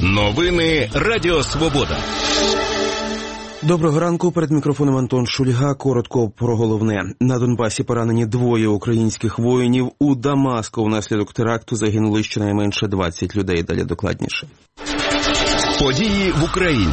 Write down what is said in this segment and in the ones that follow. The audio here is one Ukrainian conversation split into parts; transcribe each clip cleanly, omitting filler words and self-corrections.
Новини Радіо Свобода. Доброго ранку. Перед мікрофоном Антон Шульга. Коротко про головне. На Донбасі поранені 2 українських воїнів. У Дамаску внаслідок теракту загинули щонайменше 20 людей. Далі докладніше. Події в Україні.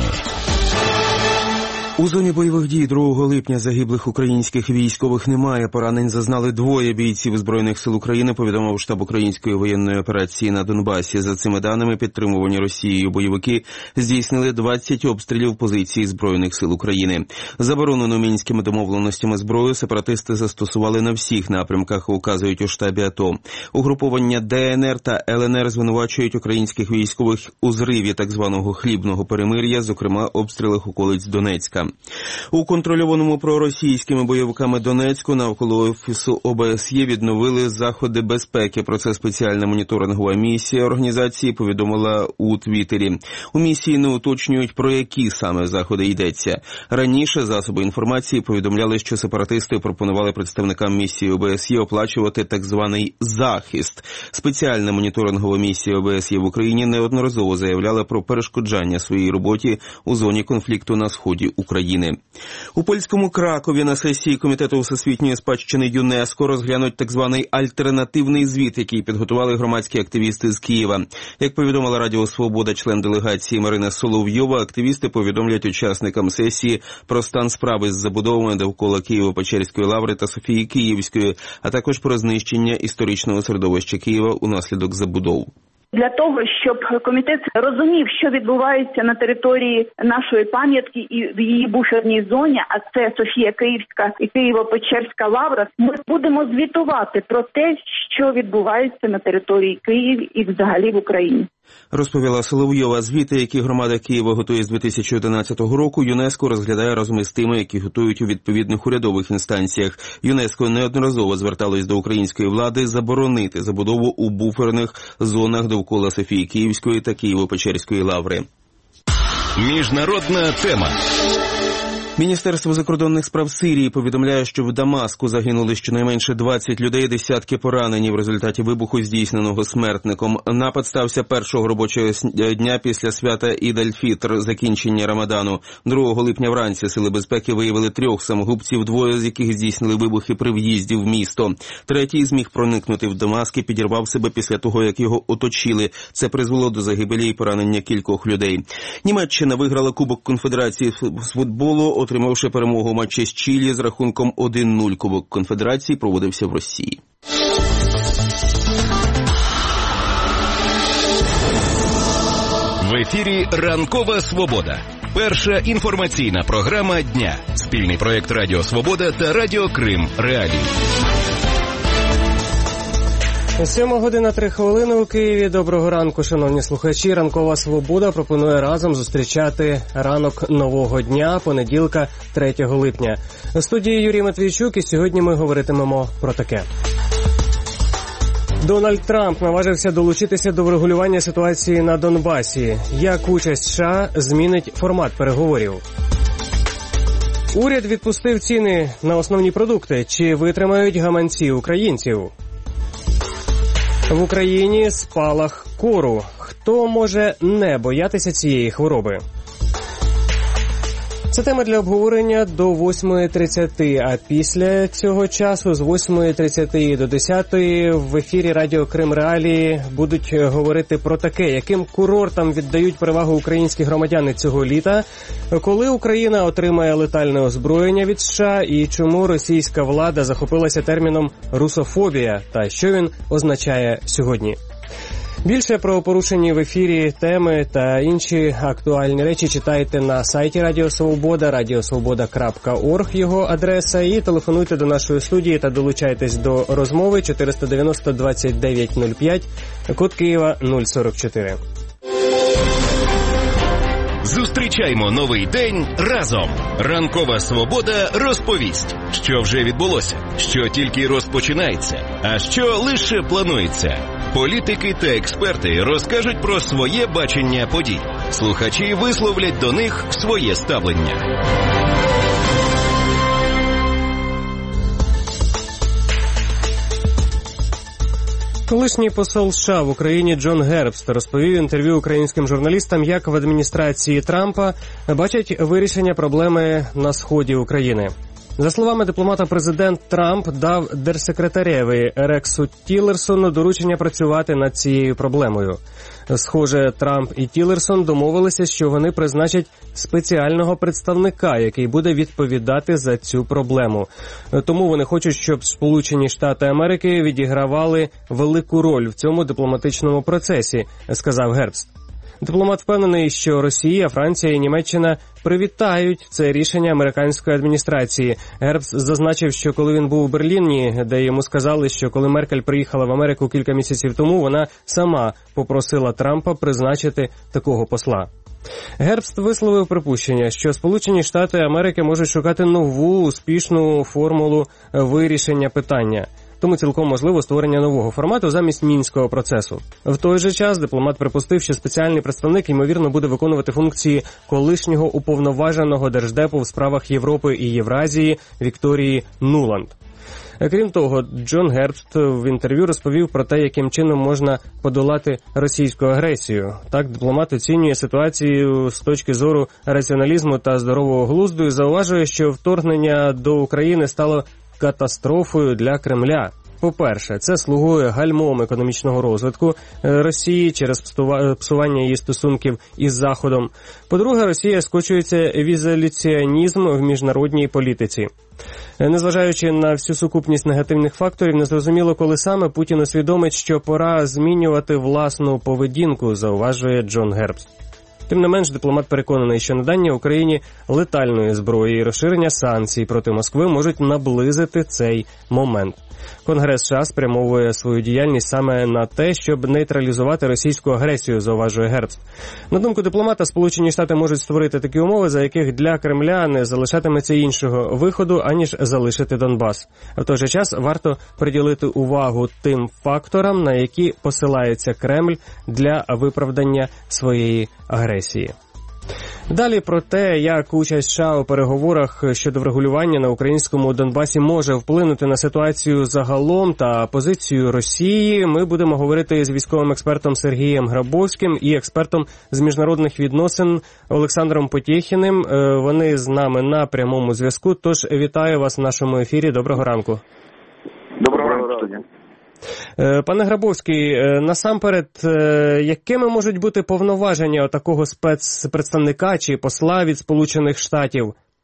У зоні бойових дій 2 липня загиблих українських військових немає. Поранень зазнали 2 бійців Збройних сил України, повідомив штаб української воєнної операції на Донбасі. За цими даними, підтримувані Росією бойовики здійснили 20 обстрілів позицій Збройних сил України. Заборонену мінськими домовленостями зброю сепаратисти застосували на всіх напрямках, указують у штабі АТО. Угруповання ДНР та ЛНР звинувачують українських військових у зриві так званого хлібного перемир'я, зокрема обстрілах околиць Донецька. У контрольованому проросійськими бойовиками Донецьку навколо офісу ОБСЄ відновили заходи безпеки. Про це спеціальна моніторингова місія організації повідомила у Твіттері. У місії не уточнюють, про які саме заходи йдеться. Раніше засоби інформації повідомляли, що сепаратисти пропонували представникам місії ОБСЄ оплачувати так званий захист. Спеціальна моніторингова місія ОБСЄ в Україні неодноразово заявляла про перешкоджання своїй роботі у зоні конфлікту на сході України. У польському Кракові на сесії Комітету всесвітньої спадщини ЮНЕСКО розглянуть так званий альтернативний звіт, який підготували громадські активісти з Києва. Як повідомила Радіо Свобода член делегації Марина Соловйова, активісти повідомлять учасникам сесії про стан справи з забудовами довкола Києво-Печерської лаври та Софії Київської, а також про знищення історичного середовища Києва унаслідок забудов. Для того, щоб комітет розумів, що відбувається на території нашої пам'ятки і в її буферній зоні, а це Софія Київська і Києво-Печерська лавра, ми будемо звітувати про те, що відбувається на території Києва і взагалі в Україні. Розповіла Соловйова. Звіти, які громада Києва готує з 2011 року, ЮНЕСКО розглядає разом із тими, які готують у відповідних урядових інстанціях. ЮНЕСКО неодноразово зверталось до української влади заборонити забудову у буферних зонах довкола Софії Київської та Києво-Печерської лаври. Міжнародна тема. Міністерство закордонних справ Сирії повідомляє, що в Дамаску загинули щонайменше 20 людей, десятки поранені в результаті вибуху, здійсненого смертником. Напад стався першого робочого дня після свята Ід-аль-Фітр, закінчення Рамадану. 2 липня вранці сили безпеки виявили 3 самогубців, 2 з яких здійснили вибухи при в'їзді в місто. Третій зміг проникнути в Дамаск і підірвав себе після того, як його оточили. Це призвело до загибелі і поранення кількох людей. Німеччина виграла Кубок Конфедерації з футболу, отримавши перемогу у матчі з Чилі з рахунком 1-0. Кубок Конфедерації проводився в Росії. В ефірі «Ранкова Свобода». Перша інформаційна програма дня. Спільний проєкт Радіо Свобода та Радіо Крим Реалії. 7:03 у Києві. Доброго ранку, шановні слухачі. Ранкова Свобода пропонує разом зустрічати ранок нового дня, понеділка, 3 липня. У студії Юрій Матвійчук, і сьогодні ми говоритимемо про таке. Дональд Трамп наважився долучитися до врегулювання ситуації на Донбасі. Як участь США змінить формат переговорів? Уряд відпустив ціни на основні продукти. Чи витримають гаманці українців? В Україні спалах кору. Хто може не боятися цієї хвороби? Це тема для обговорення до 8:30, а після цього часу з 8:30 до 10:00 в ефірі Радіо Крим Реалії будуть говорити про таке, яким курортам віддають перевагу українські громадяни цього літа, коли Україна отримає летальне озброєння від США і чому російська влада захопилася терміном «русофобія» та що він означає сьогодні. Більше про порушені в ефірі теми та інші актуальні речі читайте на сайті Радіо Свобода, radiosvoboda.org його адреса, і телефонуйте до нашої студії та долучайтесь до розмови 490-2905, код Києва 044. Зустрічаймо новий день разом. Ранкова Свобода розповість, що вже відбулося, що тільки розпочинається, а що лише планується. Політики та експерти розкажуть про своє бачення подій. Слухачі висловлять до них своє ставлення. Колишній посол США в Україні Джон Гербст розповів в інтерв'ю українським журналістам, як в адміністрації Трампа бачать вирішення проблеми на сході України. За словами дипломата, президент Трамп дав держсекретареві Рексу Тіллерсону доручення працювати над цією проблемою. Схоже, Трамп і Тіллерсон домовилися, що вони призначать спеціального представника, який буде відповідати за цю проблему. Тому вони хочуть, щоб Сполучені Штати Америки відігравали велику роль в цьому дипломатичному процесі, сказав Гербст. Дипломат впевнений, що Росія, Франція і Німеччина привітають це рішення американської адміністрації. Гербст зазначив, що коли він був у Берліні, де йому сказали, що коли Меркель приїхала в Америку кілька місяців тому, вона сама попросила Трампа призначити такого посла. Гербст висловив припущення, що Сполучені Штати Америки можуть шукати нову успішну формулу вирішення питання. Тому цілком можливо створення нового формату замість мінського процесу. В той же час дипломат припустив, що спеціальний представник, ймовірно, буде виконувати функції колишнього уповноваженого держдепу в справах Європи і Євразії Вікторії Нуланд. Крім того, Джон Гербст в інтерв'ю розповів про те, яким чином можна подолати російську агресію. Так, дипломат оцінює ситуацію з точки зору раціоналізму та здорового глузду і зауважує, що вторгнення до України стало катастрофою для Кремля. По-перше, це слугує гальмом економічного розвитку Росії через псування її стосунків із Заходом. По-друге, Росія скочується в ізоляціонізм в міжнародній політиці. Незважаючи на всю сукупність негативних факторів, незрозуміло, коли саме Путін усвідомить, що пора змінювати власну поведінку, зауважує Джон Гербст. Тим не менш, дипломат переконаний, що надання Україні летальної зброї і розширення санкцій проти Москви можуть наблизити цей момент. Конгрес США спрямовує свою діяльність саме на те, щоб нейтралізувати російську агресію, зауважує Гербст. На думку дипломата, Сполучені Штати можуть створити такі умови, за яких для Кремля не залишатиметься іншого виходу, аніж залишити Донбас. В той же час варто приділити увагу тим факторам, на які посилається Кремль для виправдання своєї агресії. Далі про те, як участь США у переговорах щодо врегулювання на українському Донбасі може вплинути на ситуацію загалом та позицію Росії, ми будемо говорити з військовим експертом Сергієм Грабовським і експертом з міжнародних відносин Олександром Потєхіним. Вони з нами на прямому зв'язку, тож вітаю вас в нашому ефірі. Доброго ранку. Доброго ранку, студія. Пане Грабовський, насамперед, якими можуть бути повноваження такого спецпредставника чи посла від Сполучених Штатів?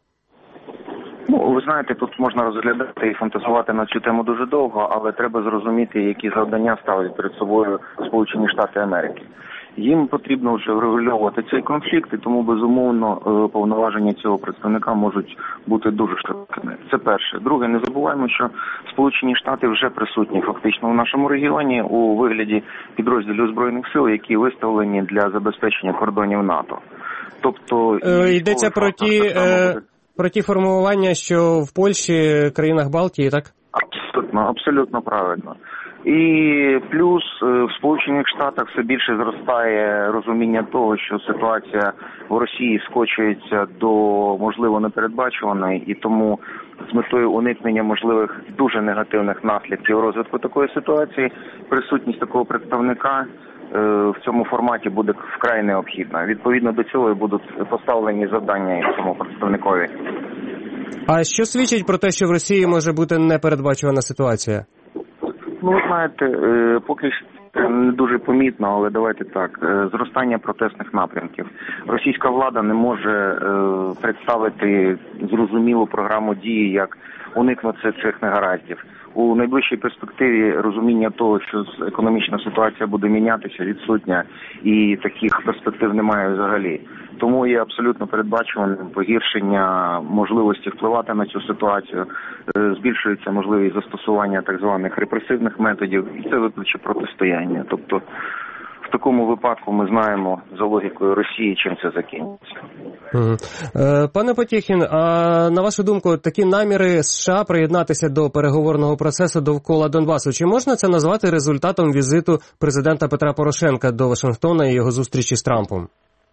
Ви знаєте, тут можна розглядати і фантазувати на цю тему дуже довго, але треба зрозуміти, які завдання ставлять перед собою Сполучені Штати Америки. Їм потрібно вже врегульовувати цей конфлікт, і тому, безумовно, повноваження цього представника можуть бути дуже широкими. Це перше. Друге, не забуваємо, що Сполучені Штати вже присутні фактично в нашому регіоні у вигляді підрозділів Збройних сил, які виставлені для забезпечення кордонів НАТО. Тобто йдеться про ті формування, що в Польщі, країнах Балтії, так? Абсолютно правильно. І плюс в Сполучених Штатах все більше зростає розуміння того, що ситуація в Росії скочується до, можливо, непередбачуваної, і тому з метою уникнення можливих дуже негативних наслідків розвитку такої ситуації присутність такого представника в цьому форматі буде вкрай необхідна. Відповідно до цього і будуть поставлені завдання цьому представникові. А що свідчить про те, що в Росії може бути непередбачувана ситуація? Ви знаєте, поки не дуже помітно, але давайте так, зростання протестних напрямків. Російська влада не може представити зрозумілу програму дії, як уникнути цих негараздів. У найближчій перспективі розуміння того, що економічна ситуація буде мінятися, відсутня, і таких перспектив немає взагалі. Тому є абсолютно передбачуваним погіршення можливості впливати на цю ситуацію, збільшується можливість застосування так званих репресивних методів, і це викличе протистояння. Тобто в такому випадку ми знаємо за логікою Росії, чим це закінчиться. Пане Потєхін, а на вашу думку, такі наміри США приєднатися до переговорного процесу довкола Донбасу, чи можна це назвати результатом візиту президента Петра Порошенка до Вашингтона і його зустрічі з Трампом?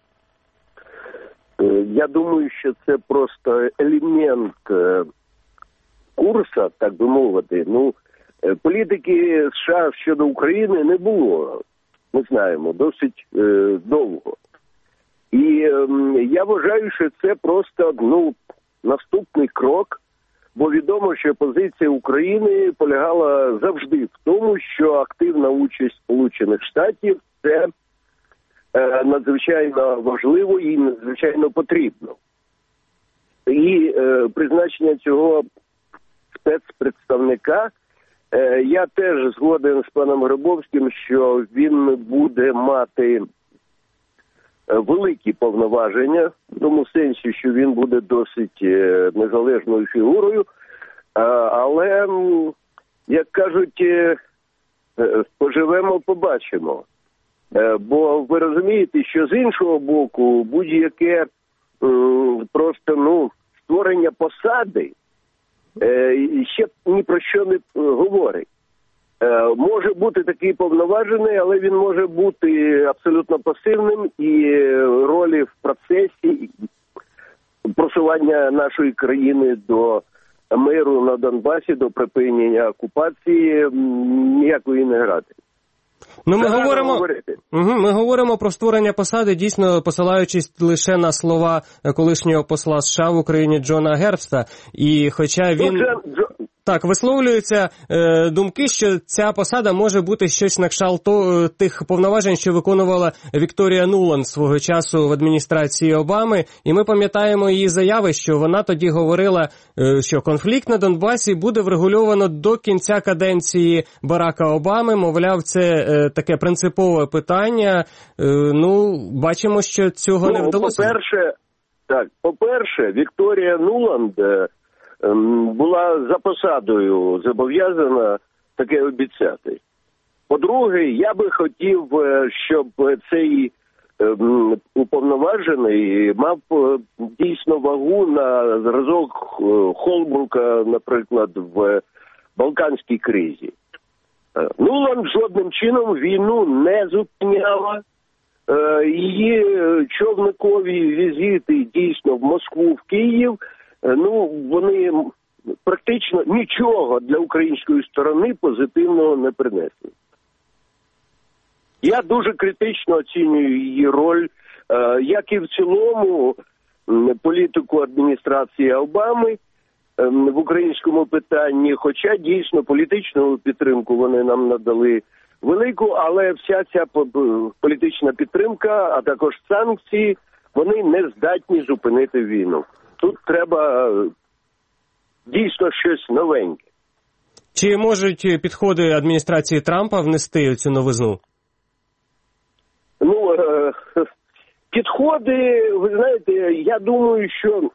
Я думаю, що це просто елемент курсу, так би мовити. Політики США щодо України не було, ми знаємо, досить довго. І я вважаю, що це просто наступний крок, бо відомо, що позиція України полягала завжди в тому, що активна участь Сполучених Штатів – це надзвичайно важливо і надзвичайно потрібно. І призначення цього спецпредставника, я теж згоден з паном Грабовським, що він буде мати великі повноваження, в тому сенсі, що він буде досить незалежною фігурою, але, як кажуть, поживемо, побачимо. Бо ви розумієте, що з іншого боку будь-яке просто створення посади ще ні про що не говорить. Може бути такий повноважений, але він може бути абсолютно пасивним, і ролі в процесі просування нашої країни до миру на Донбасі, до припинення окупації ніякої не грати. Ми говоримо про створення посади, дійсно посилаючись лише на слова колишнього посла США в Україні Джона Гербста. І хоча він висловлюються думки, що ця посада може бути щось на кшталт тих повноважень, що виконувала Вікторія Нуланд свого часу в адміністрації Обами. І ми пам'ятаємо її заяви, що вона тоді говорила, що конфлікт на Донбасі буде врегульовано до кінця каденції Барака Обами. Мовляв, це таке принципове питання. Бачимо, що цього не вдалося. По-перше, Вікторія Нуланд була за посадою зобов'язана таке обіцяти. По-друге, я би хотів, щоб цей уповноважений мав дійсно вагу на зразок Холбрука, наприклад, в Балканській кризі. Нуланд жодним чином війну не зупиняла. Її човникові візити дійсно в Москву, в Київ, вони практично нічого для української сторони позитивного не принесли. Я дуже критично оцінюю її роль, як і в цілому політику адміністрації Обами в українському питанні, хоча дійсно політичну підтримку вони нам надали велику, але вся ця політична підтримка, а також санкції, вони не здатні зупинити війну. Тут треба дійсно щось новеньке. Чи можуть підходи адміністрації Трампа внести цю новизну? Підходи, ви знаєте, я думаю, що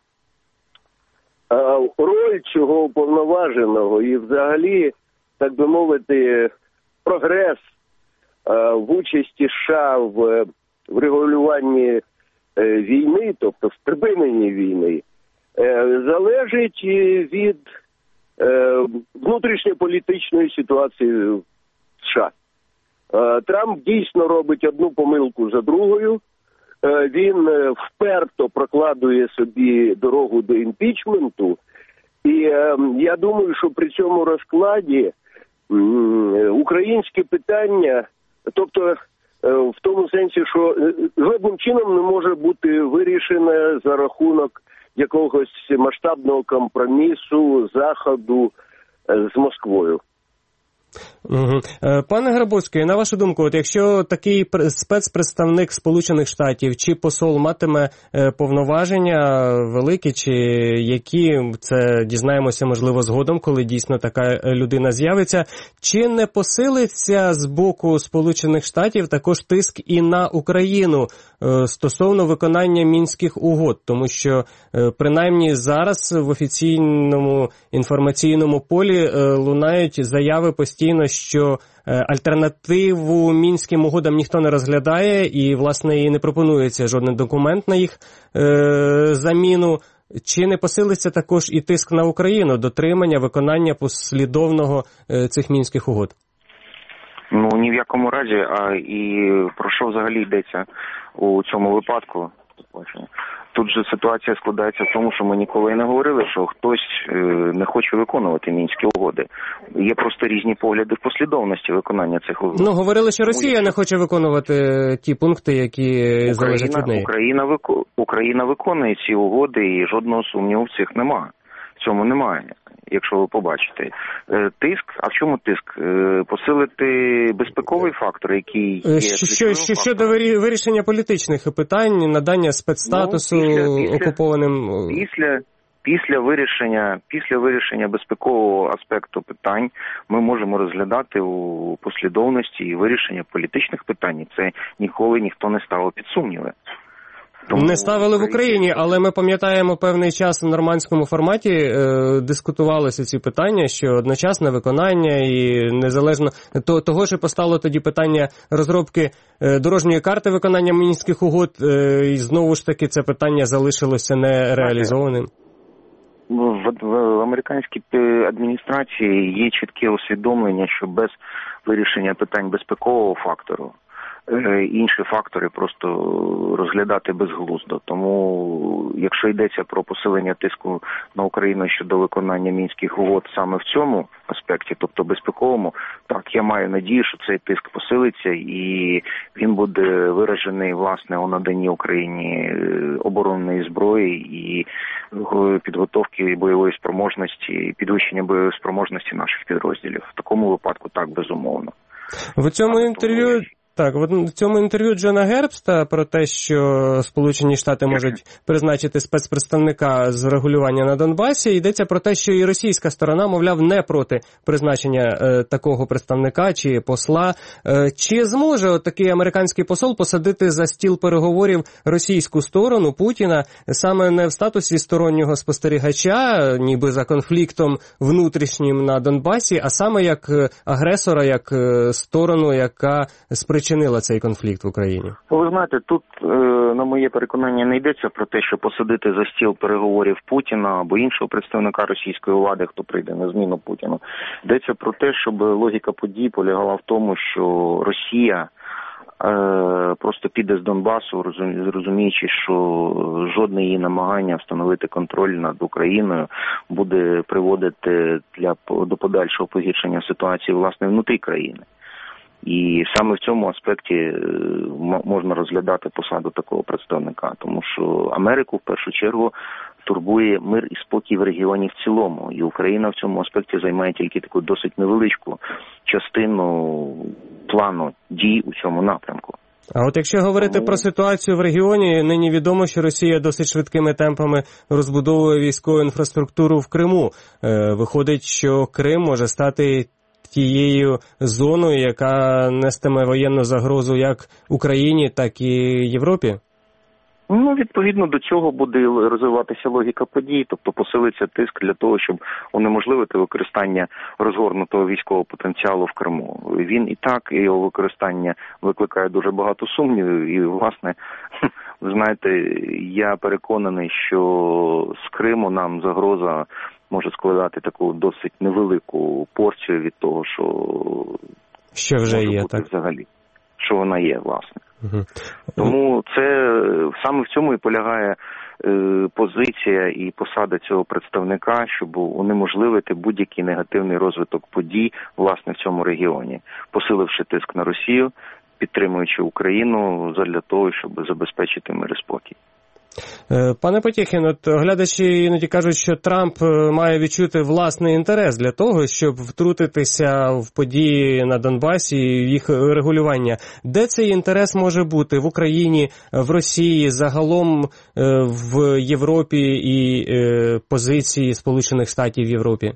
роль цього уповноваженого і взагалі, так би мовити, прогрес в участі США в регулюванні війни, тобто в припиненні війни, залежить від внутрішньополітичної ситуації в США. Трамп дійсно робить одну помилку за другою. Він вперто прокладує собі дорогу до імпічменту. І я думаю, що при цьому розкладі українське питання, тобто в тому сенсі, що жодним чином не може бути вирішене за рахунок якогось масштабного компромісу Заходу з Москвою. Пане Грабовський, на вашу думку, якщо такий спецпредставник Сполучених Штатів чи посол матиме повноваження великі, чи які, це дізнаємося, можливо, згодом, коли дійсно така людина з'явиться, чи не посилиться з боку Сполучених Штатів також тиск і на Україну стосовно виконання Мінських угод? Тому що, принаймні, зараз в офіційному інформаційному полі лунають заяви постійно, що альтернативу Мінським угодам ніхто не розглядає і, власне, і не пропонується жоден документ на їх заміну. Чи не посилиться також і тиск на Україну, дотримання, виконання послідовного цих Мінських угод? Ні в якому разі, і про що взагалі йдеться у цьому випадку? Тут же ситуація складається в тому, що ми ніколи не говорили, що хтось не хоче виконувати Мінські угоди. Є просто різні погляди в послідовності виконання цих угод. Ну, говорили, що Росія не хоче виконувати ті пункти, які залежать від неї. Україна виконує ці угоди, і жодного сумніву в цих немає. В цьому немає, якщо ви побачите. Тиск, а в чому тиск? Посилити безпековий фактор, який є... Щодо вирішення політичних питань, надання спецстатусу окупованим... Після вирішення безпекового аспекту питань ми можемо розглядати у послідовності і вирішення політичних питань. Це ніколи ніхто не ставив під сумніви. Не ставили в Україні, але ми пам'ятаємо певний час у нормандському форматі дискутувалися ці питання, що одночасне виконання і незалежно того ж постало тоді питання розробки дорожньої карти виконання Мінських угод, і знову ж таки це питання залишилося нереалізованим. В американській адміністрації є чітке усвідомлення, що без вирішення питань безпекового фактору інші фактори просто розглядати безглуздо. Тому, якщо йдеться про посилення тиску на Україну щодо виконання Мінських угод саме в цьому аспекті, тобто безпековому, так, я маю надію, що цей тиск посилиться і він буде виражений, власне, у наданні Україні оборонної зброї і підготовки бойової спроможності, і підвищення бойової спроможності наших підрозділів. В такому випадку так, безумовно. В цьому інтерв'ю... Так, в цьому інтерв'ю Джона Гербста про те, що Сполучені Штати можуть призначити спецпредставника з регулювання на Донбасі, йдеться про те, що і російська сторона, мовляв, не проти призначення такого представника чи посла. Чи зможе такий американський посол посадити за стіл переговорів російську сторону Путіна саме не в статусі стороннього спостерігача, ніби за конфліктом внутрішнім на Донбасі, а саме як агресора, як сторону, яка спричинила цей конфлікт в Україні? Ви знаєте, тут, на моє переконання, не йдеться про те, що посадити за стіл переговорів Путіна або іншого представника російської влади, хто прийде на зміну Путіну. Йдеться про те, щоб логіка подій полягала в тому, що Росія просто піде з Донбасу, розуміючи, що жодне її намагання встановити контроль над Україною буде приводити до подальшого погіршення ситуації, власне, внутрі країни. І саме в цьому аспекті можна розглядати посаду такого представника, тому що Америку в першу чергу турбує мир і спокій в регіоні в цілому, і Україна в цьому аспекті займає тільки таку досить невеличку частину плану дій у цьому напрямку. А от якщо говорити про ситуацію в регіоні, нині відомо, що Росія досить швидкими темпами розбудовує військову інфраструктуру в Криму. Виходить, що Крим може стати тією зоною, яка нестиме воєнну загрозу як Україні, так і Європі? Ну, відповідно до цього буде розвиватися логіка подій, тобто посилиться тиск для того, щоб унеможливити використання розгорнутого військового потенціалу в Криму. Він і так, і його використання викликає дуже багато сумнівів, і, власне, ви знаєте, я переконаний, що з Криму нам загроза може складати таку досить невелику порцію від того, що вже є, так? Взагалі, що вона є, власне. Тому це саме в цьому і полягає позиція і посада цього представника, щоб унеможливити будь-який негативний розвиток подій, власне, в цьому регіоні, посиливши тиск на Росію, підтримуючи Україну задля того, щоб забезпечити мир і спокій. Пане Потєхін, от глядачі іноді кажуть, що Трамп має відчути власний інтерес для того, щоб втрутитися в події на Донбасі і їх регулювання. Де цей інтерес може бути? В Україні, в Росії, загалом в Європі і позиції Сполучених Штатів в Європі?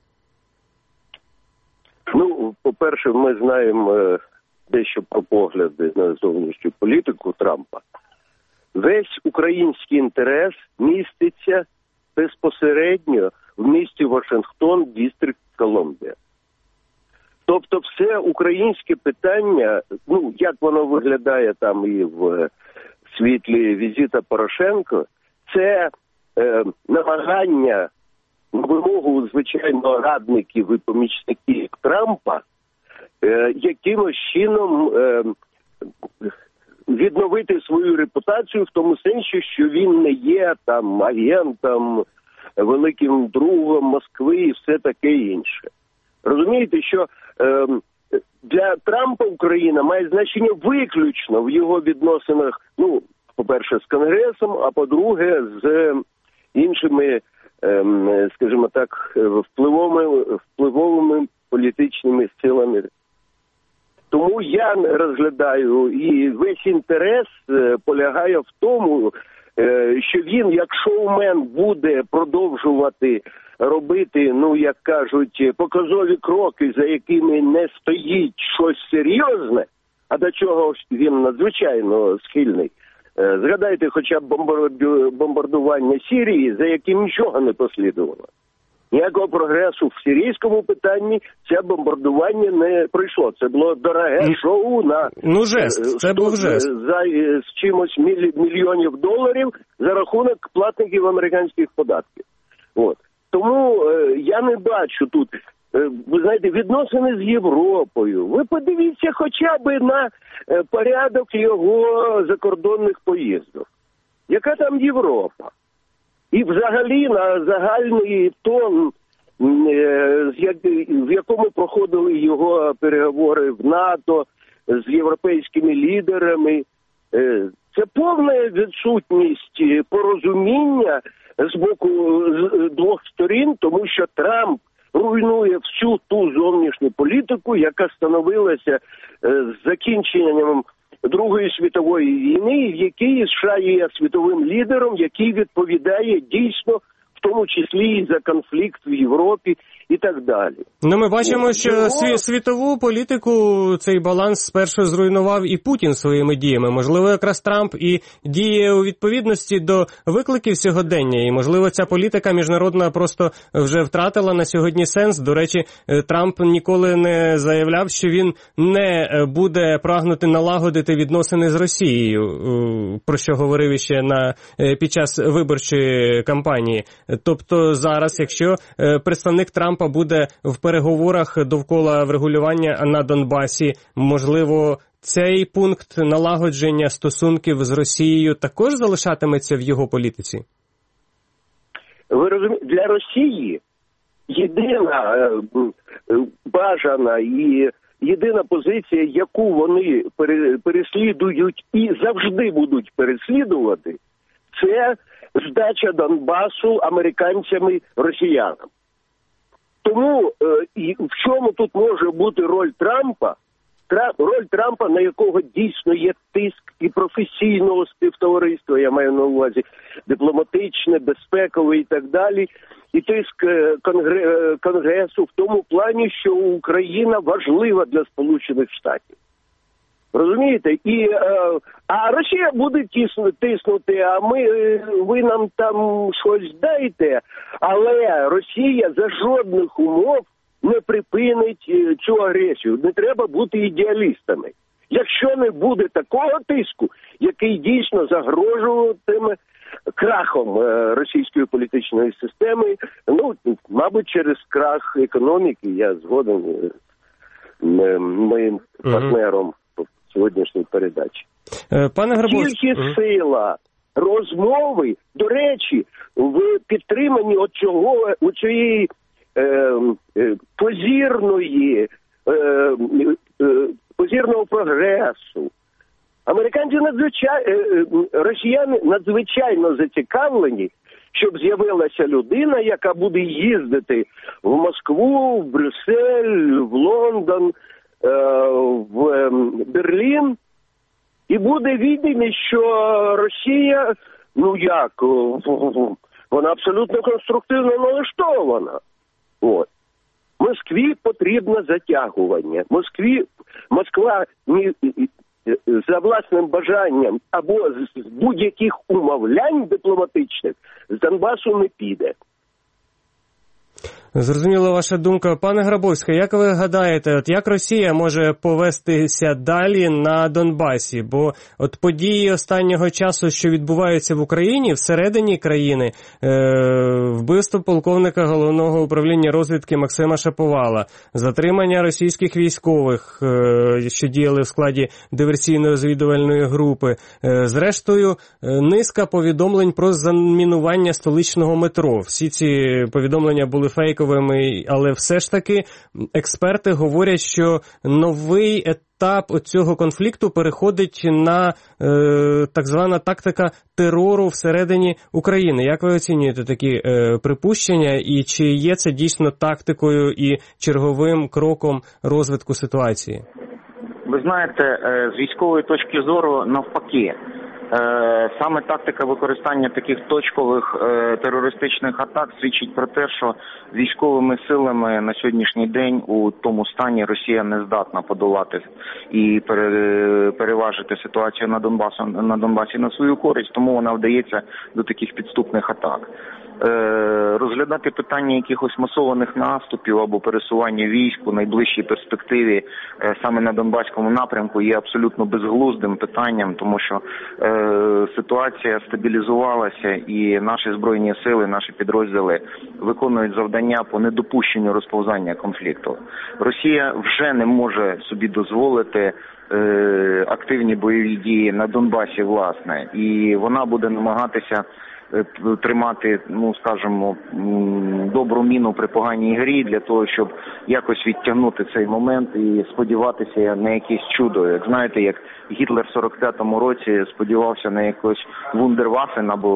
Ну, по-перше, ми знаємо дещо про погляди на зовнішню політику Трампа. Весь український інтерес міститься безпосередньо в місті Вашингтон, Дістрикт Колумбія. Тобто все українське питання, ну, як воно виглядає там і в світлі візита Порошенко, це намагання на вимогу, звичайно, радників і помічників Трампа якимось чином відновити свою репутацію в тому сенсі, що він не є там агентом, великим другом Москви і все таке інше. Розумієте, що для Трампа Україна має значення виключно в його відносинах, ну, по-перше, з Конгресом, а по-друге, з іншими, скажімо так, впливовими політичними силами. Тому я розглядаю, і весь інтерес полягає в тому, що він, як шоумен, буде продовжувати робити, ну, як кажуть, показові кроки, за якими не стоїть щось серйозне, а до чого він надзвичайно схильний. Згадайте хоча б бомбардування Сирії, за яким нічого не послідувало. Ніякого прогресу в сирійському питанні це бомбардування не пройшло. Це було дороге шоу на жест. Це був жест. З чимось мільйонів доларів за рахунок платників американських податків. От. Тому я не бачу тут, ви знаєте, відносини з Європою. Ви подивіться хоча б на порядок його закордонних поїздок. Яка там Європа? І взагалі на загальний тон, в якому проходили його переговори в НАТО з європейськими лідерами, це повна відсутність порозуміння з боку двох сторін, тому що Трамп руйнує всю ту зовнішню політику, яка становилася з закінченням Другої світової війни, в якій США є світовим лідером, який відповідає дійсно, в тому числі і за конфлікт в Європі і так далі. Ну, ми бачимо, що світову політику цей баланс спершу зруйнував і Путін своїми діями. Можливо, якраз Трамп і діє у відповідності до викликів сьогодення, і, можливо, ця політика міжнародна просто вже втратила на сьогодні сенс. До речі, Трамп ніколи не заявляв, що він не буде прагнути налагодити відносини з Росією, про що говорив іще під час виборчої кампанії. Тобто зараз, якщо представник Трампа буде в переговорах довкола врегулювання на Донбасі, можливо, цей пункт налагодження стосунків з Росією також залишатиметься в його політиці? Ви розумієте, для Росії єдина бажана і єдина позиція, яку вони переслідують і завжди будуть переслідувати, це здача Донбасу американцями росіянам. Тому в чому тут може бути роль Трампа? Роль Трампа, на якого дійсно є тиск і професійного співтовариства, я маю на увазі дипломатичне, безпекове і так далі, і тиск Конгресу в тому плані, що Україна важлива для Сполучених Штатів. Розумієте? А Росія буде тиснути, а ви нам там щось дайте, але Росія за жодних умов не припинить цю агресію. Не треба бути ідеалістами. Якщо не буде такого тиску, який дійсно загрожуватиме крахом російської політичної системи, ну, мабуть, через крах економіки, я згоден з моїм партнером сьогоднішньої передачі. Пане Грабовський, тільки сила розмови, до речі, в підтриманні цієї позірного прогресу. Росіяни надзвичайно зацікавлені, щоб з'явилася людина, яка буде їздити в Москву, в Брюссель, в Лондон, в Берлін, і буде відомість, що Росія, вона абсолютно конструктивно налаштована. От. Москві потрібно затягування. Москва за власним бажанням або з будь-яких умовлянь дипломатичних з Донбасу не піде. Зрозуміла ваша думка. Пане Грабовський, як ви гадаєте, як Росія може повестися далі на Донбасі? Бо події останнього часу, що відбуваються в Україні, всередині країни, вбивство полковника Головного управління розвідки Максима Шаповала, затримання російських військових, що діяли в складі диверсійно-розвідувальної групи, зрештою, низка повідомлень про замінування столичного метро. Всі ці повідомлення були фейковими, але все ж таки експерти говорять, що новий етап цього конфликту переходить на так звана тактика терору всередині України. Як ви оцінюєте такі припущення і чи є це дійсно тактикою і черговим кроком розвитку ситуації? Ви знаєте, з військової точки зору навпаки. Саме тактика використання таких точкових терористичних атак свідчить про те, що військовими силами на сьогоднішній день у тому стані Росія не здатна подолати і переважити ситуацію на Донбасі на свою користь, тому вона вдається до таких підступних атак. Розглядати питання якихось масованих наступів або пересування військ у найближчій перспективі саме на Донбаському напрямку є абсолютно безглуздим питанням, тому що ситуація стабілізувалася і наші збройні сили, наші підрозділи виконують завдання по недопущенню розповзання конфлікту. Росія вже не може собі дозволити активні бойові дії на Донбасі, власне, і вона буде намагатися тримати, скажімо, добру міну при поганій грі для того, щоб якось відтягнути цей момент і сподіватися на якесь чудо. Як знаєте, як Гітлер в 45-му році сподівався на якось вундерваффен або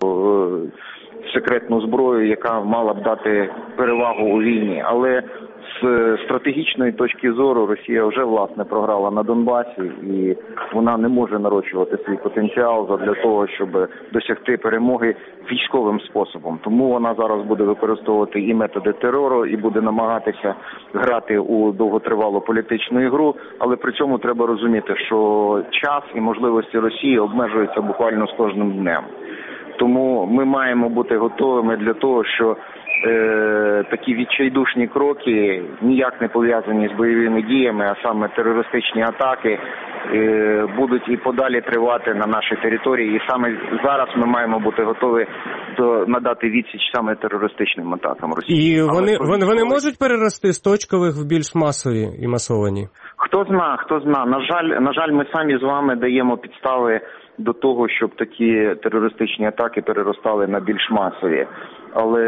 секретну зброю, яка мала б дати перевагу у війні. Але з стратегічної точки зору Росія вже, власне, програла на Донбасі, і вона не може нарощувати свій потенціал для того, щоб досягти перемоги військовим способом. Тому вона зараз буде використовувати і методи терору, і буде намагатися грати у довготривалу політичну ігру, але при цьому треба розуміти, що час і можливості Росії обмежуються буквально з кожним днем. Тому ми маємо бути готовими для того, що такі відчайдушні кроки, ніяк не пов'язані з бойовими діями, а саме терористичні атаки, будуть і подалі тривати на нашій території. І саме зараз ми маємо бути готові надати відсіч саме терористичним атакам Росії. І вони можуть перерости з точкових в більш масові і масовані? Хто зна. На жаль, ми самі з вами даємо підстави до того, щоб такі терористичні атаки переростали на більш масові. Але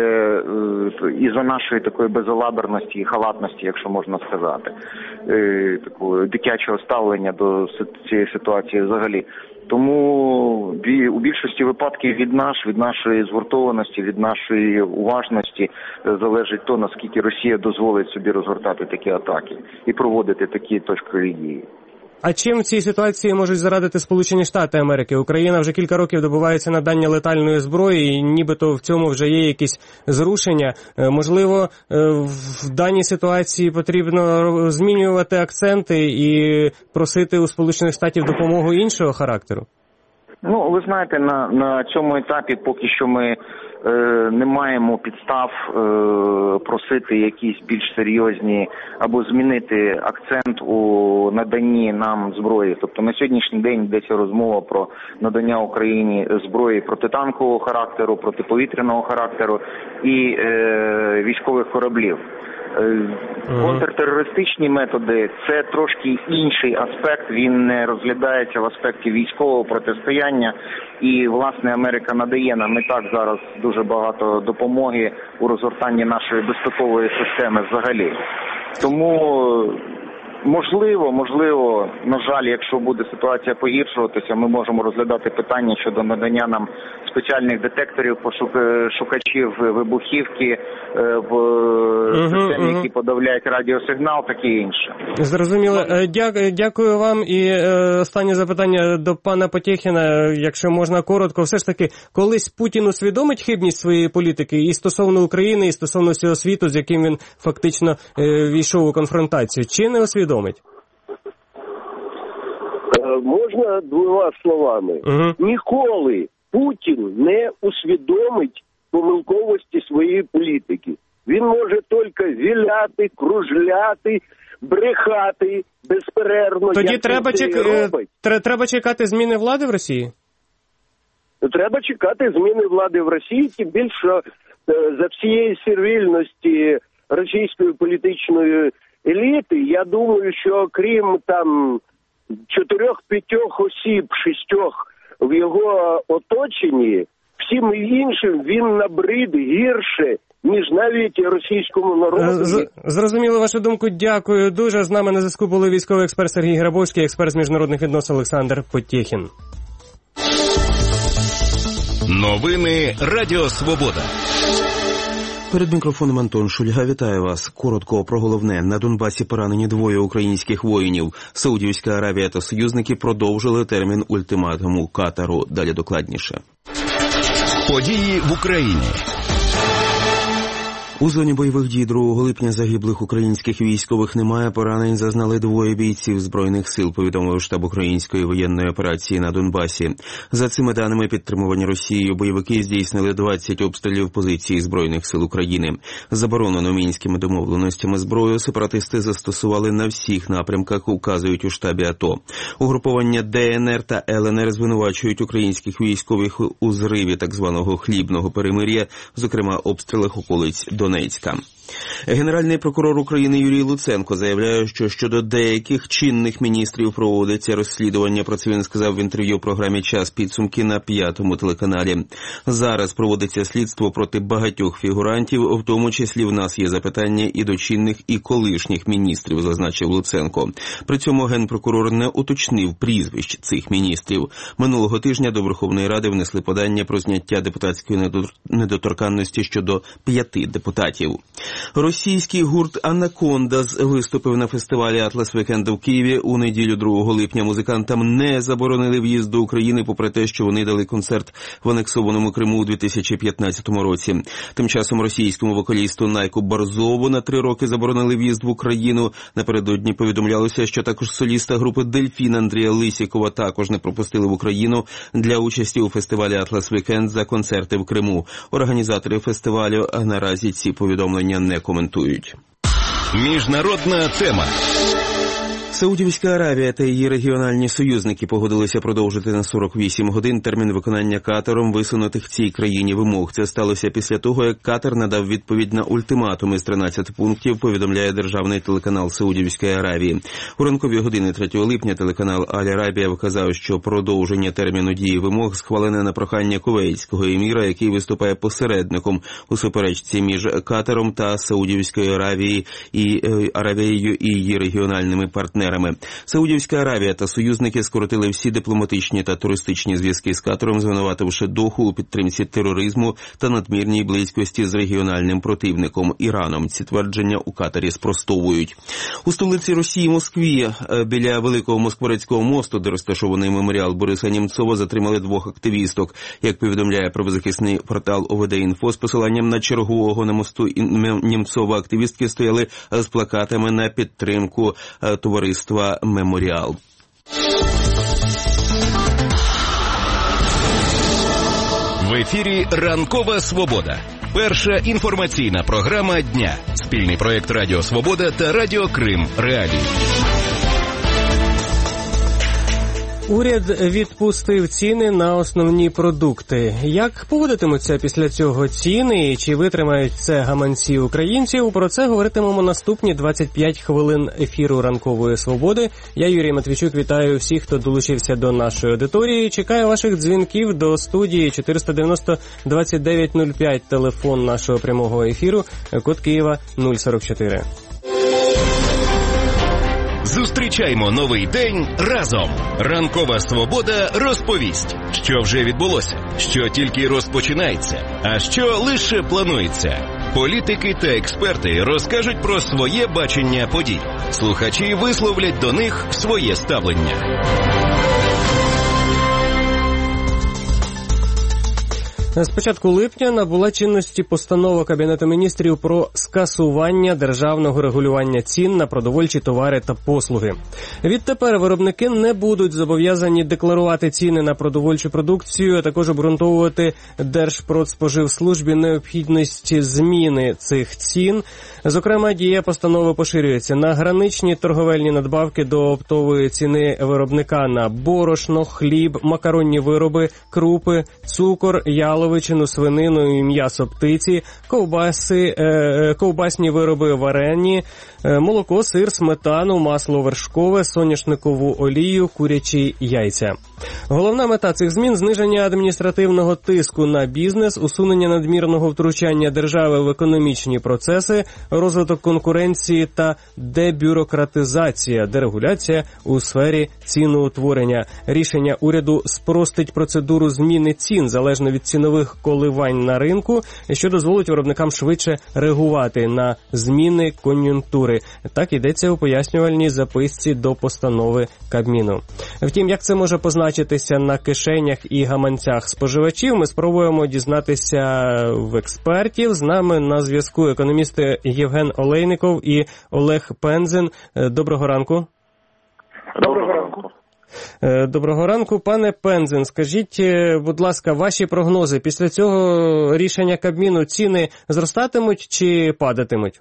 із-за нашої такої безалаберності і халатності, якщо можна сказати, такого дитячого ставлення до цієї ситуації взагалі. Тому у більшості випадків від нашої згуртованості, від нашої уважності залежить то, наскільки Росія дозволить собі розгортати такі атаки і проводити такі точкові дії. А чим в цій ситуації можуть зарадити Сполучені Штати Америки? Україна вже кілька років добувається надання летальної зброї, і нібито в цьому вже є якісь зрушення. Можливо, в даній ситуації потрібно змінювати акценти і просити у Сполучених Штатів допомогу іншого характеру? Ви знаєте, на цьому етапі поки що ми не маємо підстав просити якісь більш серйозні або змінити акцент у наданні нам зброї. Тобто на сьогоднішній день йдеться розмова про надання Україні зброї протитанкового характеру, протиповітряного характеру і військових кораблів. Контртерористичні методи – це трошки інший аспект, він не розглядається в аспекті військового протистояння, і, власне, Америка надає нам і так зараз дуже багато допомоги у розгортанні нашої безпекової системи взагалі. Тому можливо, на жаль, якщо буде ситуація погіршуватися, ми можемо розглядати питання щодо надання нам спеціальних детекторів, шукачів вибухівки в системі, які подавляють радіосигнал, таке інше. Зрозуміло. Дякую вам. І останнє запитання до пана Потєхіна, якщо можна коротко. Все ж таки, колись Путін усвідомить хибність своєї політики і стосовно України, і стосовно всього світу, з яким він фактично війшов у конфронтацію, чи не усвідомить? Можна двома словами. Ніколи Путін не усвідомить помилковості своєї політики. Він може тільки віляти, кружляти, брехати безперервно. Тоді треба чекати зміни влади в Росії? Треба чекати зміни влади в Росії, тим більше, що за всієї сервільності російської політичної еліти, я думаю, що крім там 4-5 осіб, 6 в його оточенні, всім іншим він набрид гірше, ніж навіть російському народу. Зрозуміло вашу думку, дякую дуже. З нами на зв'язку були військовий експерт Сергій Грабовський, експерт з міжнародних відносин Олександр Потєхін. Новини Радіо Свобода. Перед мікрофоном Антон Шульга. Вітаю вас. Коротко про головне. На Донбасі поранені 2 українських воїнів. Саудівська Аравія та союзники продовжили термін ультиматуму Катару. Далі докладніше. Події в Україні. У зоні бойових дій 2 липня загиблих українських військових немає, поранень зазнали 2 бійців Збройних сил, повідомив штаб української воєнної операції на Донбасі. За цими даними, підтримувані Росією бойовики здійснили 20 обстрілів позицій Збройних сил України. Заборонену мінськими домовленостями зброю сепаратисти застосували на всіх напрямках, указують у штабі АТО. Угруповання ДНР та ЛНР звинувачують українських військових у зриві так званого хлібного перемир'я, зокрема обстрілах околиць Донецька. Генеральний прокурор України Юрій Луценко заявляє, що щодо деяких чинних міністрів проводиться розслідування. Про це він сказав в інтерв'ю програмі «Час підсумки» на 5-му телеканалі. Зараз проводиться слідство проти багатьох фігурантів, в тому числі в нас є запитання і до чинних, і колишніх міністрів, зазначив Луценко. При цьому генпрокурор не уточнив прізвищ цих міністрів. Минулого тижня до Верховної Ради внесли подання про зняття депутатської недоторканності щодо 5 депутатів. Російський гурт «Анакондаз» виступив на фестивалі «Атлас Вікенд» в Києві. У неділю 2 липня музикантам не заборонили в'їзд до України, попри те, що вони дали концерт в анексованому Криму у 2015 році. Тим часом російському вокалісту Найку Борзову на 3 роки заборонили в'їзд в Україну. Напередодні повідомлялося, що також соліста групи «Дельфін» Андрія Лисікова також не пропустили в Україну для участі у фестивалі «Атлас Вікенд» за концерти в Криму. Організатори фестивалю наразі ці повідомлення не коментують. Міжнародна тема. Саудівська Аравія та її регіональні союзники погодилися продовжити на 48 годин термін виконання Катаром висунутих цій країні вимог. Це сталося після того, як Катар надав відповідь на ультиматум із 13 пунктів, повідомляє державний телеканал Саудівської Аравії. У ранкові години 3 липня телеканал Аль-Арабія вказав, що продовження терміну дії вимог схвалене на прохання кувейтського еміра, який виступає посередником у суперечці між Катаром та Саудівською Аравією і її регіональними партнерами. Саудівська Аравія та союзники скоротили всі дипломатичні та туристичні зв'язки з Катаром, звинувативши Доху у підтримці тероризму та надмірній близькості з регіональним противником Іраном. Ці твердження у Катарі спростовують. У столиці Росії Москві біля Великого Москворецького мосту, де розташований меморіал Бориса Нємцова, затримали 2 активісток. Як повідомляє правозахисний портал ОВД-Інфо, з посиланням на чергового на мосту Нємцова активістки стояли з плакатами на підтримку товариства «Меморіал». В ефірі «Ранкова Свобода». Перша інформаційна програма дня. Спільний проєкт Радіо Свобода та Радіо Крим Реалії. Уряд відпустив ціни на основні продукти. Як поводитимуться після цього ціни і чи витримають це гаманці українців? Про це говоритимемо наступні 25 хвилин ефіру «Ранкової Свободи». Я, Юрій Матвійчук, вітаю всіх, хто долучився до нашої аудиторії. Чекаю ваших дзвінків до студії 490-2905, телефон нашого прямого ефіру, код Києва 044. Зустрічаймо новий день разом. Ранкова Свобода розповість, що вже відбулося, що тільки розпочинається, а що лише планується. Політики та експерти розкажуть про своє бачення подій. Слухачі висловлять до них своє ставлення. З початку липня набула чинності постанова Кабінету міністрів про скасування державного регулювання цін на продовольчі товари та послуги. Відтепер виробники не будуть зобов'язані декларувати ціни на продовольчу продукцію, а також обґрунтовувати Держпродспоживслужбі необхідність зміни цих цін. Зокрема, дія постанови поширюється на граничні торговельні надбавки до оптової ціни виробника на борошно, хліб, макаронні вироби, крупи, цукор, яловичину, свинину і м'ясо птиці, ковбасні вироби варені, молоко, сир, сметану, масло вершкове, соняшникову олію, курячі яйця. Головна мета цих змін – зниження адміністративного тиску на бізнес, усунення надмірного втручання держави в економічні процеси, розвиток конкуренції та дебюрократизація, дерегуляція у сфері ціноутворення. Рішення уряду спростить процедуру зміни цін залежно від цінових коливань на ринку, що дозволить виробникам швидше реагувати на зміни кон'юнктури. Так йдеться у пояснювальній записці до постанови Кабміну. Втім, як це може позначитися на кишенях і гаманцях споживачів, ми спробуємо дізнатися в експертів. З нами на зв'язку економісти Євген Олейников і Олег Пензен. Доброго ранку. Доброго ранку. Доброго ранку, пане Пензен. Скажіть, будь ласка, ваші прогнози. Після цього рішення Кабміну ціни зростатимуть чи падатимуть?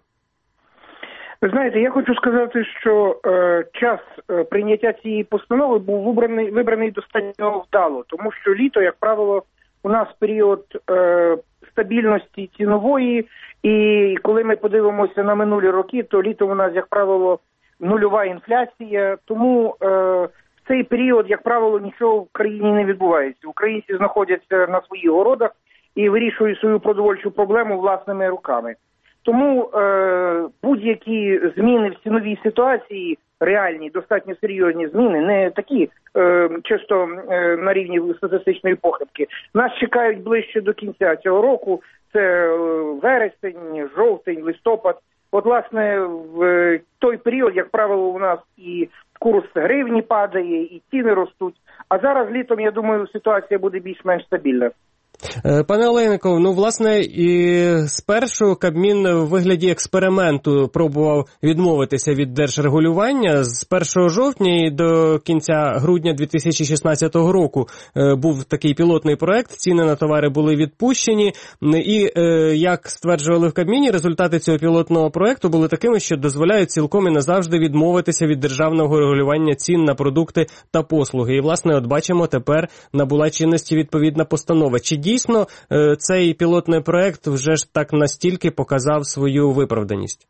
Ви знаєте, я хочу сказати, що час прийняття цієї постанови був вибраний достатньо вдало, тому що літо, як правило, у нас період стабільності цінової, і коли ми подивимося на минулі роки, то літо у нас, як правило, нульова інфляція, тому в цей період, як правило, нічого в країні не відбувається. Українці знаходяться на своїх городах і вирішують свою продовольчу проблему власними руками. Тому будь-які зміни в ціновій ситуації, реальні, достатньо серйозні зміни, не такі чисто на рівні статистичної похибки, нас чекають ближче до кінця цього року. Це вересень, жовтень, листопад. От, власне, в той період, як правило, у нас і курс гривні падає, і ціни ростуть. А зараз літом, я думаю, ситуація буде більш-менш стабільна. Пане Олейников, власне, і спершу Кабмін в вигляді експерименту пробував відмовитися від держрегулювання. З 1 жовтня і до кінця грудня 2016 року був такий пілотний проект, ціни на товари були відпущені. І, як стверджували в Кабміні, результати цього пілотного проекту були такими, що дозволяють цілком і назавжди відмовитися від державного регулювання цін на продукти та послуги. І, власне, от бачимо, тепер набула чинності відповідна постанова. Чи дійсно цей пілотний проект вже ж так настільки показав свою виправданість?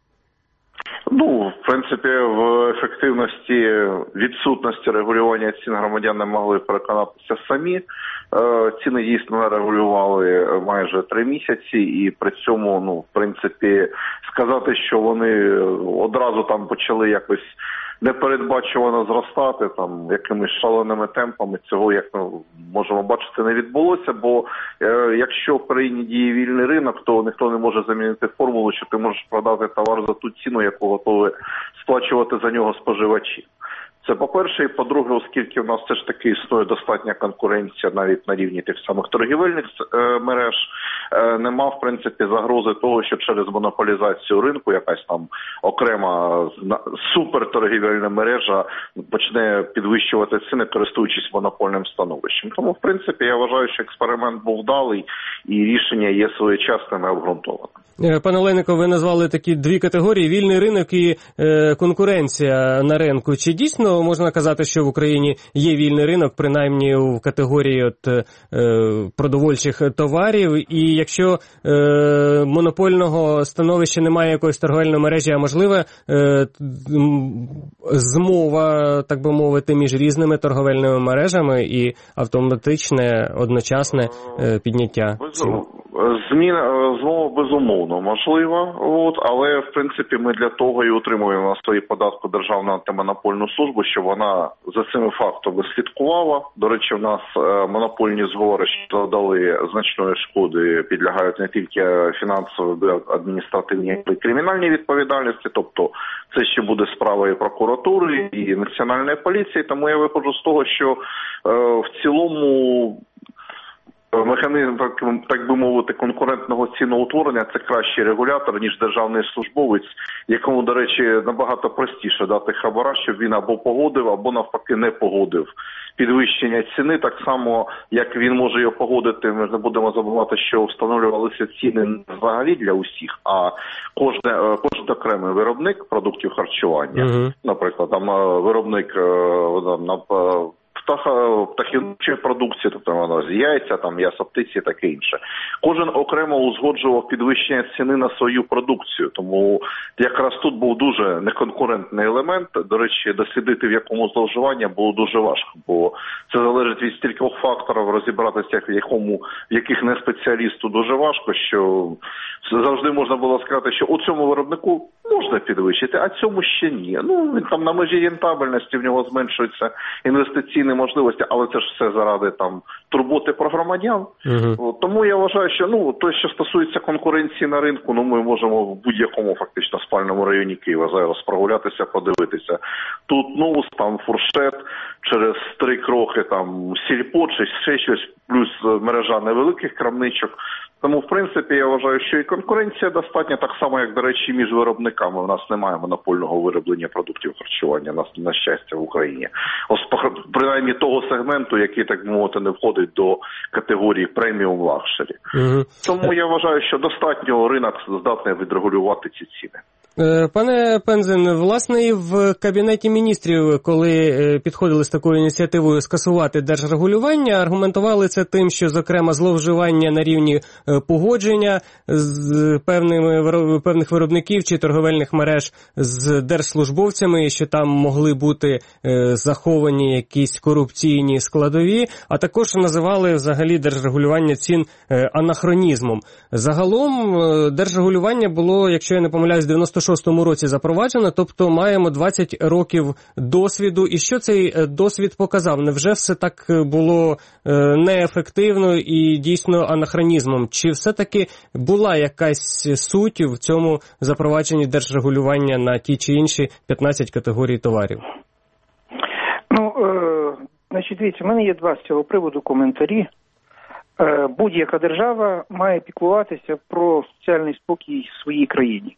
В принципі, в ефективності відсутності регулювання цін громадяни могли переконатися самі. Ціни дійсно не регулювали майже 3 місяці, і при цьому, в принципі, сказати, що вони одразу там почали якось непередбачувано зростати якимись шаленими темпами, цього, як ми можемо бачити, не відбулося, бо якщо в країні діє вільний ринок, то ніхто не може замінити формулу, що ти можеш продати товар за ту ціну, яку готові сплачувати за нього споживачі. Це по-перше, і по-друге, оскільки в нас все ж таки існує достатня конкуренція навіть на рівні тих самих торгівельних мереж, нема, в принципі, загрози того, що через монополізацію ринку якась там окрема суперторгівельна мережа почне підвищувати ціни, користуючись монопольним становищем. Тому, в принципі, я вважаю, що експеримент був вдалий і рішення є своєчасним і обґрунтованим. Пане Олейнико, ви назвали такі дві категорії – вільний ринок і конкуренція на ринку. Чи дійсно можна казати, що в Україні є вільний ринок, принаймні в категорії продовольчих товарів? І якщо монопольного становища немає якоїсь торговельної мережі, а можливо змова, так би мовити, між різними торговельними мережами і автоматичне, одночасне підняття цін? Змова безумовно можлива, але в принципі ми для того і утримуємо на своїй податку Державну антимонопольну службу, щоб вона за цими фактами слідкувала. До речі, в нас монопольні збори, що завдали значної шкоди, підлягають не тільки фінансовій, адміністративній, а й кримінальній відповідальності, тобто це ще буде справою прокуратури і національної поліції, тому я виходжу з того, що в цілому механізм, так би мовити, конкурентного ціноутворення – це кращий регулятор, ніж державний службовець, якому, до речі, набагато простіше дати хабара, щоб він або погодив, або навпаки не погодив підвищення ціни, так само, як він може його погодити. Ми не будемо забувати, що встановлювалися ціни не взагалі для усіх, а кожен окремий виробник продуктів харчування, наприклад, там виробник птахівничої продукції, тобто яйця, там м'ясо птиці і таке інше. Кожен окремо узгоджував підвищення ціни на свою продукцію, тому якраз тут був дуже неконкурентний елемент. До речі, дослідити, в якому зловживання, було дуже важко, бо це залежить від стількох факторів, розібратися, в яких не спеціалісту дуже важко, що завжди можна було сказати, що у цьому виробнику можна підвищити, а цьому ще ні. Ну, він там на межі рентабельності, в нього зменшуються інвестиційні можливості, але це ж все заради там турботи про громадян. Тому я вважаю, що те, що стосується конкуренції на ринку, ми можемо в будь-якому фактично спальному районі Києва зараз прогулятися, подивитися. Тут там фуршет, через 3 кроки там сільпо чи ще щось, плюс мережа невеликих крамничок. Тому, в принципі, я вважаю, що і конкуренція достатня, так само, як, до речі, між виробниками. У нас немає монопольного вироблення продуктів харчування, на щастя, в Україні. Принаймні того сегменту, який, так мовити, не входить до категорії преміум лакшері. Тому я вважаю, що достатньо ринок здатний відрегулювати ці ціни. Пане Пензен, власне, і в Кабінеті міністрів, коли підходили з такою ініціативою скасувати держрегулювання, аргументували це тим, що, зокрема, зловживання на рівні погодження з певних виробників чи торговельних мереж з держслужбовцями, що там могли бути заховані якісь корупційні складові, а також називали взагалі держрегулювання цін анахронізмом. Загалом держрегулювання було, якщо я не помиляюсь, в 96-му році запроваджено, тобто маємо 20 років досвіду. І що цей досвід показав? Невже все так було неефективно і дійсно анахронізмом? Чи все-таки була якась суть в цьому запровадженні держрегулювання на ті чи інші 15 категорій товарів? Дивіться, в мене є 2 з цього приводу коментарі. Будь-яка держава має піклуватися про соціальний спокій в своїй країні.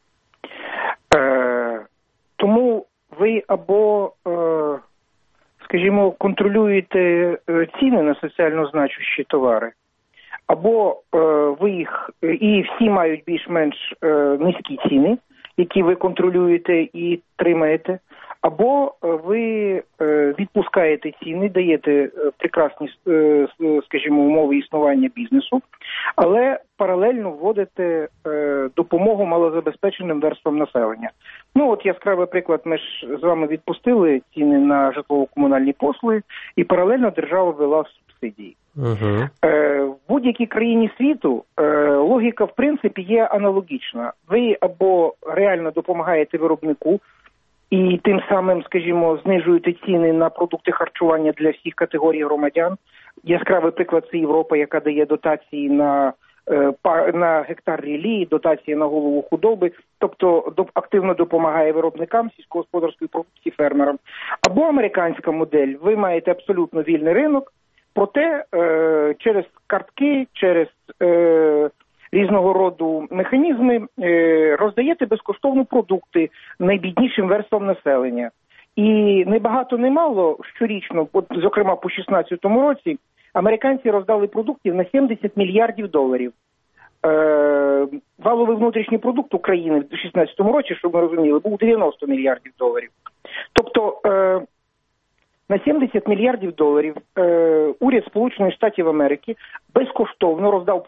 Тому ви або, скажімо, контролюєте ціни на соціально значущі товари, або ви їх, і всі мають більш-менш низькі ціни, які ви контролюєте і тримаєте, або ви відпускаєте ціни, даєте прекрасні, скажімо, умови існування бізнесу, але паралельно вводите допомогу малозабезпеченим верствам населення. Яскравий приклад, ми ж з вами відпустили ціни на житлово-комунальні послуги, і паралельно держава ввела субсидії. В будь-якій країні світу логіка, в принципі, є аналогічна. Ви або реально допомагаєте виробнику, і тим самим, скажімо, знижуєте ціни на продукти харчування для всіх категорій громадян. Яскравий приклад – це Європа, яка дає дотації на гектар рілі, дотації на голову худоби, тобто активно допомагає виробникам сільськогосподарської продукції, фермерам. Або американська модель. Ви маєте абсолютно вільний ринок, проте через картки, через різного роду механізми роздаєте безкоштовно продукти найбіднішим верствам населення. І не багато, не мало щорічно, зокрема по 2016 році, американці роздали продуктів на $70 мільярдів. Валовий внутрішній продукт України в 2016 році, щоб ми розуміли, був $90 мільярдів. Тобто на $70 мільярдів уряд Сполучених Штатів Америки безкоштовно роздав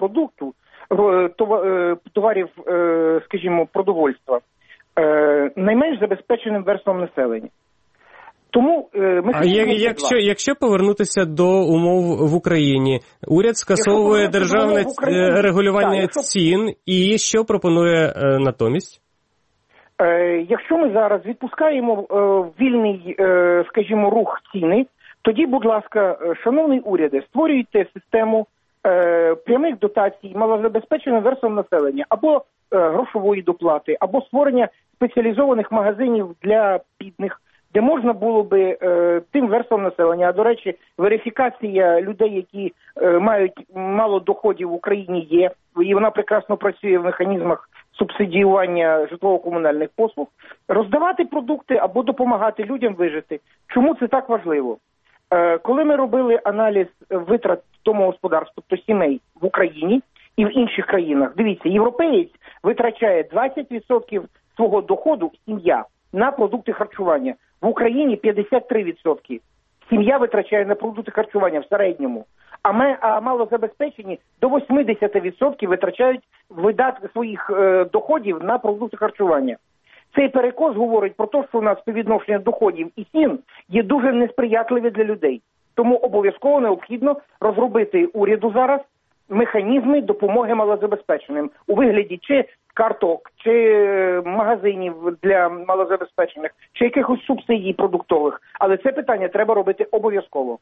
товарів, скажімо, продовольства найменш забезпеченим верствам населення. Тому якщо повернутися до умов в Україні, уряд скасовує державне регулювання цін, і що пропонує натомість? Якщо ми зараз відпускаємо вільний, скажімо, рух ціни, тоді, будь ласка, шановний уряде, створюйте систему прямих дотацій малозабезпеченим верствам населення, або грошової доплати, або створення спеціалізованих магазинів для бідних, де можна було би тим верствам населення, а до речі, верифікація людей, які мають мало доходів в Україні є, і вона прекрасно працює в механізмах субсидіювання житлово-комунальних послуг, роздавати продукти або допомагати людям вижити. Чому це так важливо? Коли ми робили аналіз витрат домогосподарств, тобто сімей в Україні і в інших країнах, дивіться, європеєць витрачає 20% свого доходу, сім'я, на продукти харчування. В Україні 53% сім'я витрачає на продукти харчування в середньому. А малозабезпечені до 80% витрачають видатки своїх доходів на продукти харчування. Цей перекос говорить про те, що у нас співвідношення доходів і цін є дуже несприятливі для людей. Тому обов'язково необхідно розробити уряду зараз механізми допомоги малозабезпеченим у вигляді чи карток, чи магазинів для малозабезпечених, чи якихось субсидій продуктових. Але це питання треба робити обов'язково.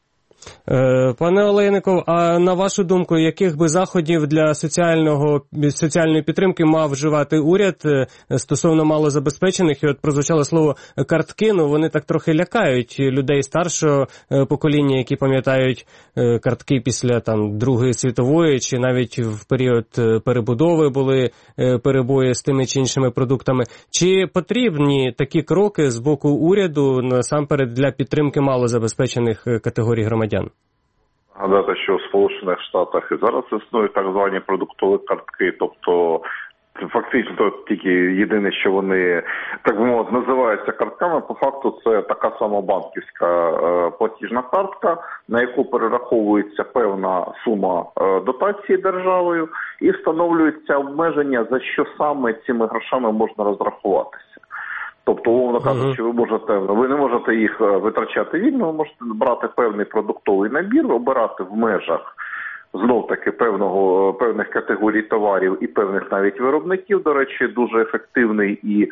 Пане Олейников, а на вашу думку, яких би заходів для соціальної підтримки мав вживати уряд стосовно малозабезпечених? І от прозвучало слово картки, ну вони так трохи лякають людей старшого покоління, які пам'ятають картки після Другої світової, чи навіть в період перебудови були перебої з тими чи іншими продуктами. Чи потрібні такі кроки з боку уряду насамперед для підтримки малозабезпечених категорій громадян? Гадати, що в Сполучених Штатах і зараз існують так звані продуктові картки, тобто фактично тільки єдине, що вони, так би мовити, називаються картками, по факту це така сама банківська платіжна картка, на яку перераховується певна сума дотації державою і встановлюються обмеження, за що саме цими грошами можна розрахуватися. Тобто, умовно кажучи, ви не можете їх витрачати вільно, ви можете брати певний продуктовий набір, обирати в межах знов-таки певних категорій товарів і певних навіть виробників, до речі, дуже ефективний і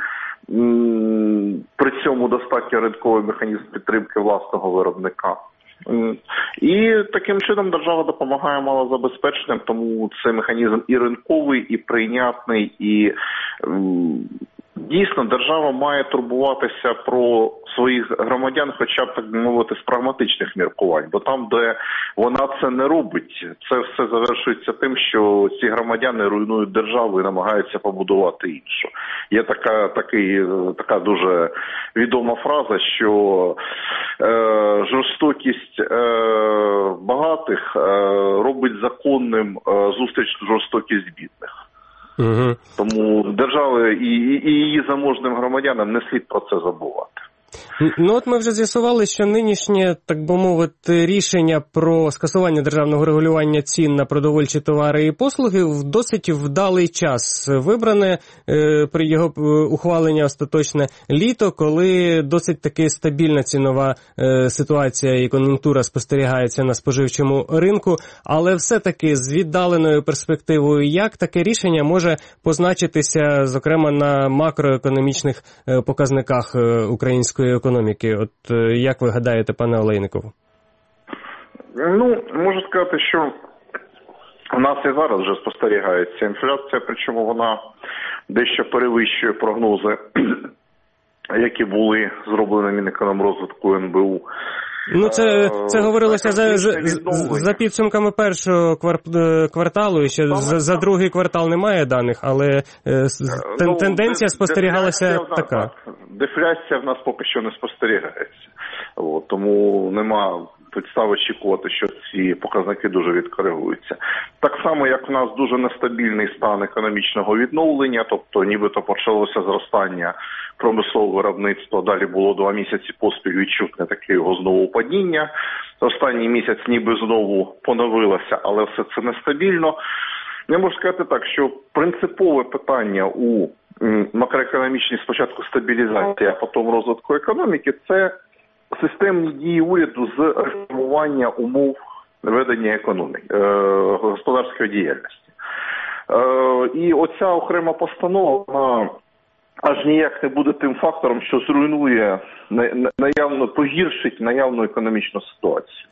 при цьому достатньо ринковий механізм підтримки власного виробника. І таким чином держава допомагає малозабезпеченим, тому цей механізм і ринковий, і прийнятний, і дійсно держава має турбуватися про своїх громадян, хоча б, так би мовити, з прагматичних міркувань, бо там, де вона це не робить, це все завершується тим, що ці громадяни руйнують державу і намагаються побудувати іншу. Є така дуже відома фраза, що жорстокість багатих робить законним жорстокість бідних. Угу. Тому держави і її заможним громадянам не слід про це забувати. Ну от ми вже з'ясували, що нинішнє, так би мовити, рішення про скасування державного регулювання цін на продовольчі товари і послуги в досить вдалий час вибране при його ухваленні остаточне літо, коли досить таки стабільна цінова ситуація і кон'юнктура спостерігається на споживчому ринку, але все-таки з віддаленою перспективою, як таке рішення може позначитися, зокрема, на макроекономічних показниках української економіки. От як ви гадаєте, пане Олейников? Можу сказати, що у нас і зараз вже спостерігається інфляція, причому вона дещо перевищує прогнози, які були зроблені Мінекономрозвитку НБУ. Це говорилося за підсумками першого кварталу, і ще за другий квартал немає даних, але тенденція спостерігалася така. Дефляція в нас поки що не спостерігається. Тому нема підстав очікувати, що ці показники дуже відкоригуються. Так само, як в нас дуже нестабільний стан економічного відновлення, тобто нібито почалося зростання промислового виробництва, далі було 2 місяці поспіль відчутне таке його знову падіння. Останній місяць ніби знову поновилося, але все це нестабільно. Я можу сказати так, що принципове питання у макроекономічній спочатку стабілізації, а потім розвитку економіки – це системні дії уряду з реформування умов ведення економіки, господарської діяльності. І оця окрема постанова, вона аж ніяк не буде тим фактором, що зруйнує, погіршить наявну економічну ситуацію.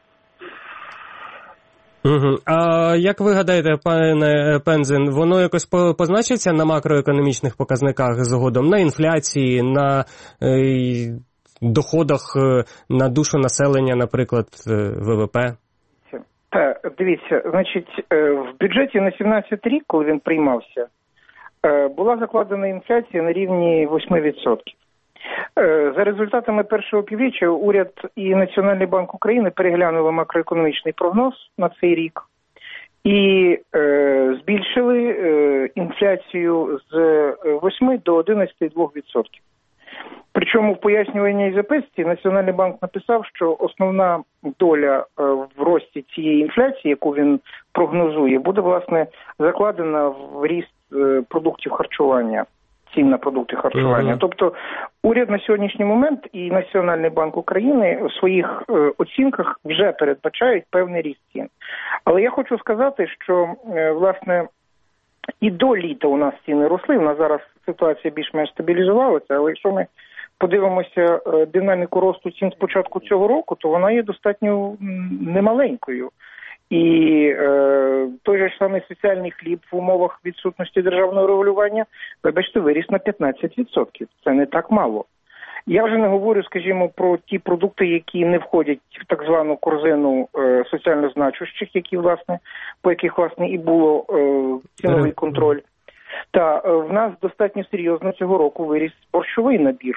Угу. А як ви гадаєте, пане Пензен, воно якось позначиться на макроекономічних показниках згодом, на інфляції, на доходах на душу населення, наприклад, ВВП? Дивіться, значить, в бюджеті на 17 рік, коли він приймався, була закладена інфляція на рівні 8%. За результатами першого півріччя уряд і Національний банк України переглянули макроекономічний прогноз на цей рік і збільшили інфляцію з 8 до 11,2%. Причому в пояснювальній записці Національний банк написав, що основна доля в рості цієї інфляції, яку він прогнозує, буде, власне, закладена в ріст продуктів харчування, цін на продукти харчування. Тобто уряд на сьогоднішній момент і Національний банк України у своїх оцінках вже передбачають певний ріст цін. Але я хочу сказати, що, власне, і до літа у нас ціни росли, у нас зараз ситуація більш-менш стабілізувалася, але якщо ми подивимося динаміку росту цін з початку цього року, то вона є достатньо немаленькою. І той же самий соціальний хліб в умовах відсутності державного регулювання, вибачте, виріс на 15%. Це не так мало. Я вже не говорю, скажімо, про ті продукти, які не входять в так звану корзину соціально значущих, які, власне, по яких, власне, і було ціновий контроль. Та в нас достатньо серйозно цього року виріс борщовий набір.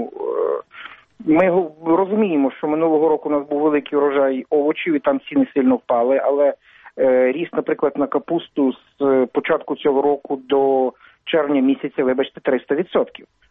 Ми розуміємо, що минулого року у нас був великий урожай овочів, і там ціни сильно впали, але ріст, наприклад, на капусту з початку цього року до червня місяця, вибачте, 300%.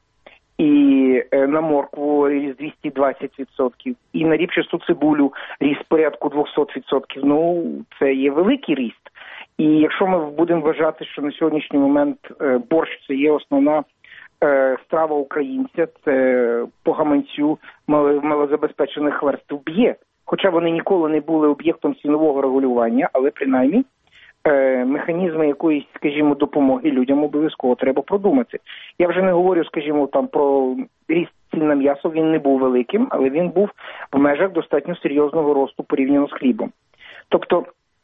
І на моркву ріс 220%, і на ріпчасту цибулю ріс порядку 200%. Це є великий ріст. І якщо ми будемо вважати, що на сьогоднішній момент борщ – це є основна страва українця, це по гаманцю малозабезпечених верств б'є. Хоча вони ніколи не були об'єктом цінового регулювання, але принаймні механізми якоїсь, скажімо, допомоги людям обов'язково треба продумати. Я вже не говорю, скажімо, там про ріст цін на м'ясо, він не був великим, але він був в межах достатньо серйозного росту порівняно з хлібом. Тобто,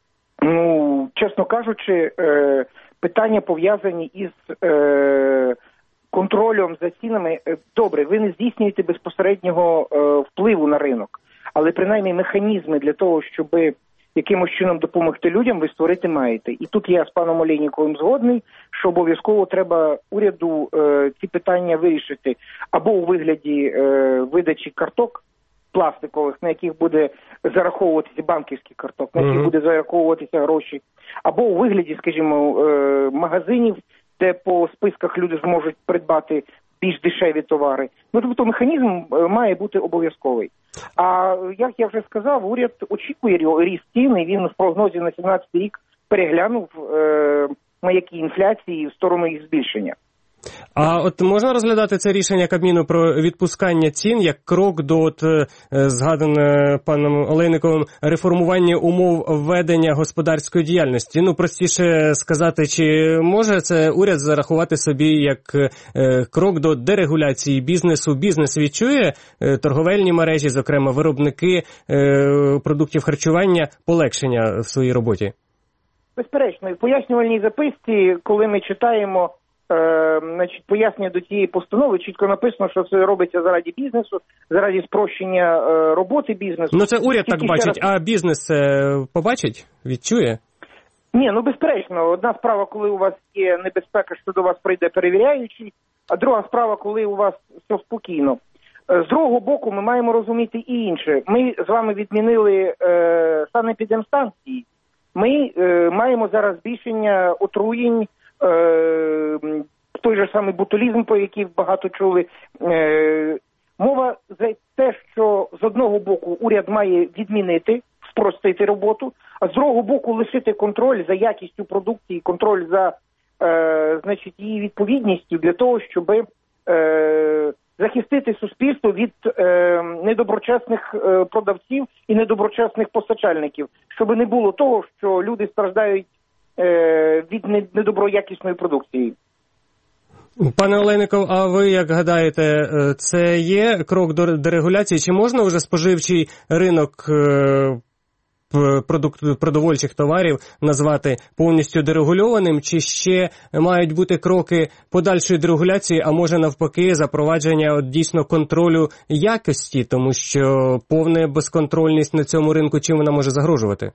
чесно кажучи, питання пов'язані із контролем за цінами. Добре, ви не здійснюєте безпосереднього впливу на ринок, але принаймні механізми для того, щоб якимось чином допомогти людям, ви створити маєте. І тут я з паном Олейніковим згодний, що обов'язково треба уряду ці питання вирішити або у вигляді видачі карток пластикових, на яких буде зараховуватися банківський карток, на яких буде зараховуватися гроші, або у вигляді, скажімо, магазинів, де по списках люди зможуть придбати більш дешеві товари. Тобто механізм має бути обов'язковий. А, як я вже сказав, уряд очікує ріст цін, і він в прогнозі на 17 рік переглянув маяки інфляції в сторону їх збільшення. А от можна розглядати це рішення Кабміну про відпускання цін як крок до згадане паном Олейниковим реформування умов ведення господарської діяльності? Простіше сказати, чи може це уряд зарахувати собі як крок до дерегуляції бізнесу? Бізнес відчує, торговельні мережі, зокрема виробники продуктів харчування, полегшення в своїй роботі? Безперечно, в пояснювальній записці, коли ми читаємо пояснення до цієї постанови, чітко написано, що це робиться заради бізнесу, заради спрощення роботи бізнесу. Це уряд так бачить, а бізнес побачить, відчує? Ні, безперечно. Одна справа, коли у вас є небезпека, що до вас прийде перевіряючий, а друга справа, коли у вас все спокійно. З другого боку, ми маємо розуміти і інше. Ми з вами відмінили санепідемстанції. Ми маємо зараз збільшення отруєнь, той же самий ботулізм, про який багато чули. Мова за те, що з одного боку уряд має відмінити, спростити роботу, а з другого боку лишити контроль за якістю продукції, контроль за її відповідністю для того, щоб захистити суспільство від недоброчесних продавців і недоброчесних постачальників, щоб не було того, що люди страждають від недоброякісної продукції. Пане Олейников, а ви як гадаєте, це є крок до дерегуляції? Чи можна вже споживчий ринок продовольчих товарів назвати повністю дерегульованим, чи ще мають бути кроки подальшої дерегуляції, а може навпаки запровадження дійсно контролю якості, тому що повна безконтрольність на цьому ринку, чим вона може загрожувати?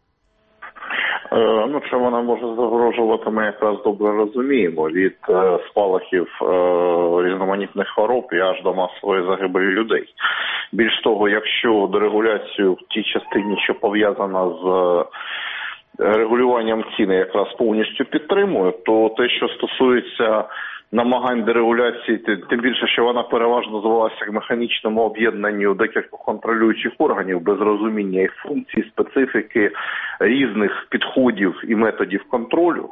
Ну, що вона може загрожувати, ми якраз добре розуміємо. Від спалахів різноманітних хвороб і аж до масової загибелі людей. Більш того, якщо дерегуляцію в тій частині, що пов'язана з регулюванням ціни, якраз повністю підтримує, то те, що стосується намагань дерегуляції, тим більше, що вона переважно звелася к механічному об'єднанню декількох контролюючих органів без розуміння їх функцій, специфіки, різних підходів і методів контролю.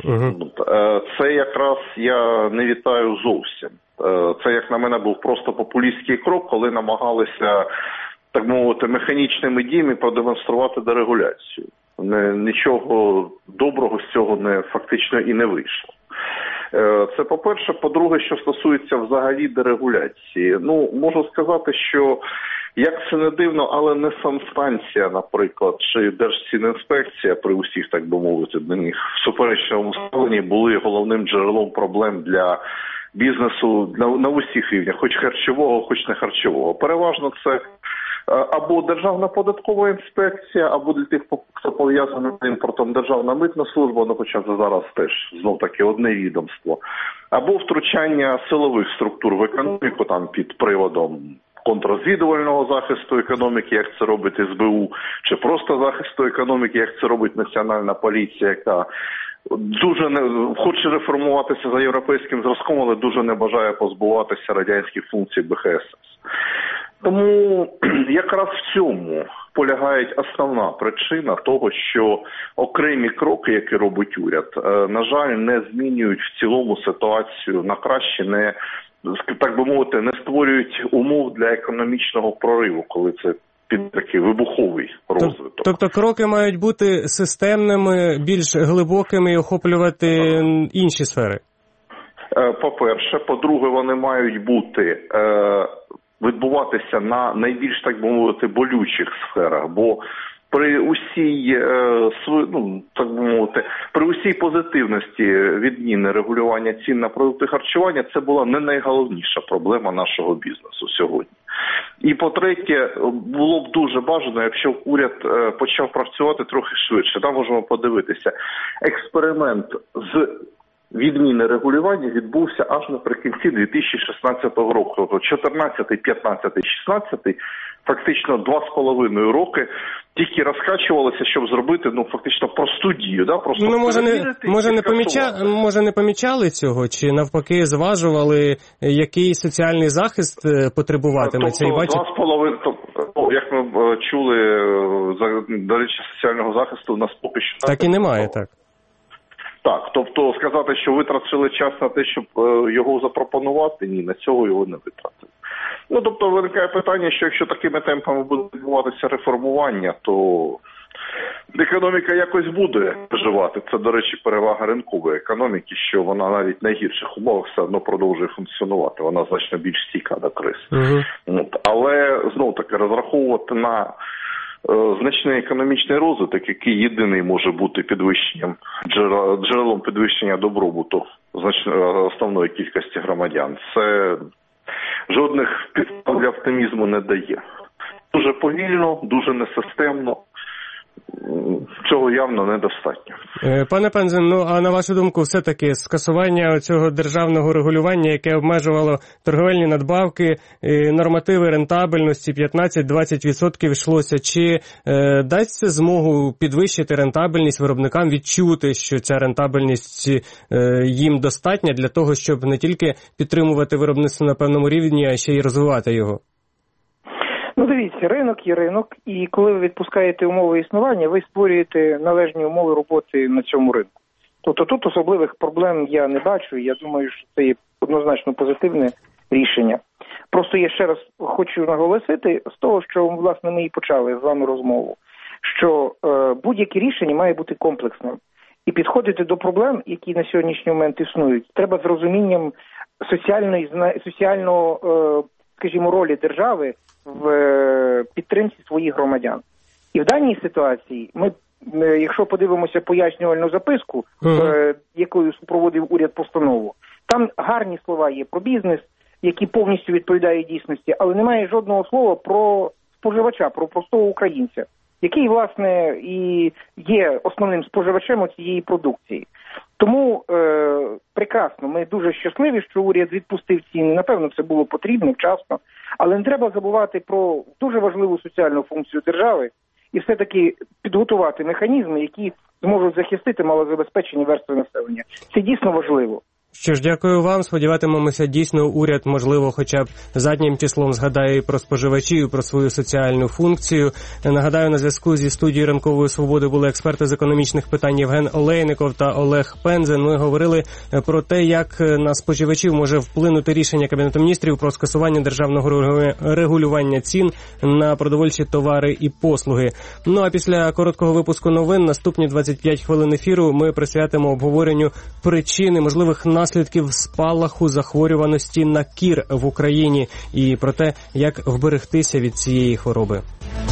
Це якраз я не вітаю зовсім. Це, як на мене, був просто популістський крок, коли намагалися, так мовити, механічними діями продемонструвати дерегуляцію. Нічого доброго з цього фактично і не вийшло. Це по-перше. По-друге, що стосується взагалі дерегуляції. Ну, можу сказати, що, як це не дивно, але не санстанція, наприклад, чи Держфінінспекція при усіх, так би мовити, до них в суперечному ставленні були головним джерелом проблем для бізнесу на усіх рівнях, хоч харчового, хоч не харчового. Переважно це або Державна податкова інспекція, або для тих, хто пов'язаний з імпортом, Державна митна служба, ну хоча це зараз теж знов-таки одне відомство, або втручання силових структур в економіку, там під приводом контррозвідувального захисту економіки, як це робить СБУ, чи просто захисту економіки, як це робить Національна поліція, яка дуже хоче реформуватися за європейським зразком, але дуже не бажає позбуватися радянських функцій БХСС. Тому якраз в цьому полягає основна причина того, що окремі кроки, які робить уряд, на жаль, не змінюють в цілому ситуацію на краще, не, так би мовити, не створюють умов для економічного прориву, коли це під такий вибуховий розвиток. Тобто кроки мають бути системними, більш глибокими і охоплювати інші сфери? По-перше. По-друге, вони мають бути відбуватися на найбільш, так би мовити, болючих сферах, бо при усій, так би мовити, при усій позитивності відміни регулювання цін на продукти харчування, це була не найголовніша проблема нашого бізнесу сьогодні. І по-третє, було б дуже бажано, якщо уряд почав працювати трохи швидше. Там можемо подивитися. Експеримент з відміни регулювання відбувся аж наприкінці 2016 року. Тобто 14, 15, 16, фактично 2,5 роки тільки розкачувалися, щоб зробити, фактично просту дію. Да? Просто може не помічали цього, чи навпаки зважували, який соціальний захист потребуватиме цей бачить? 2,5, як ми чули, до речі, соціального захисту у нас поки що так і немає, так. Так, тобто сказати, що витратили час на те, щоб його запропонувати, ні, на цього його не витратили. Тобто виникає питання, що якщо такими темпами буде відбуватися реформування, то економіка якось буде виживати. Це, до речі, перевага ринкової економіки, що вона навіть в найгірших умовах все одно продовжує функціонувати. Вона значно більш стійка до криз. Але, знов-таки, розраховувати на значний економічний розвиток, який єдиний може бути джерелом підвищення добробуту основної кількості громадян, це жодних підстав для оптимізму не дає. Дуже повільно, дуже несистемно. Цього явно недостатньо. Пане Пензен, а на вашу думку, все-таки скасування цього державного регулювання, яке обмежувало торговельні надбавки, нормативи рентабельності 15-20% йшлося, чи дасть це змогу підвищити рентабельність виробникам, відчути, що ця рентабельність їм достатня для того, щоб не тільки підтримувати виробництво на певному рівні, а ще й розвивати його? Дивіться, ринок є ринок, і коли ви відпускаєте умови існування, ви створюєте належні умови роботи на цьому ринку. Тобто тут особливих проблем я не бачу, і я думаю, що це є однозначно позитивне рішення. Просто я ще раз хочу наголосити з того, що, власне, ми і почали з вами розмову, що будь-яке рішення має бути комплексним. І підходити до проблем, які на сьогоднішній момент існують, треба з розумінням соціального, скажімо, ролі держави в підтримці своїх громадян. І в даній ситуації ми, якщо подивимося пояснювальну записку, якою супроводив уряд постанову, там гарні слова є про бізнес, які повністю відповідають дійсності, але немає жодного слова про споживача, про простого українця, який, власне, і є основним споживачем цієї продукції. Тому прекрасно, ми дуже щасливі, що уряд відпустив ціни. Напевно, це було потрібно, вчасно. Але не треба забувати про дуже важливу соціальну функцію держави і все-таки підготувати механізми, які зможуть захистити малозабезпечені верстви населення. Це дійсно важливо. Що ж, дякую вам. Сподіватимемося, дійсно уряд, можливо, хоча б заднім числом згадає і про споживачів, і про свою соціальну функцію. Нагадаю, на зв'язку зі студією «Ранкової свободи» були експерти з економічних питань Євген Олейников та Олег Пензен. Ми говорили про те, як на споживачів може вплинути рішення Кабінету міністрів про скасування державного регулювання цін на продовольчі товари і послуги. Ну а після короткого випуску новин, наступні 25 хвилин ефіру, ми присвятимо обговоренню причини можливих наслідків спалаху захворюваності на кір в Україні і про те, як вберегтися від цієї хвороби.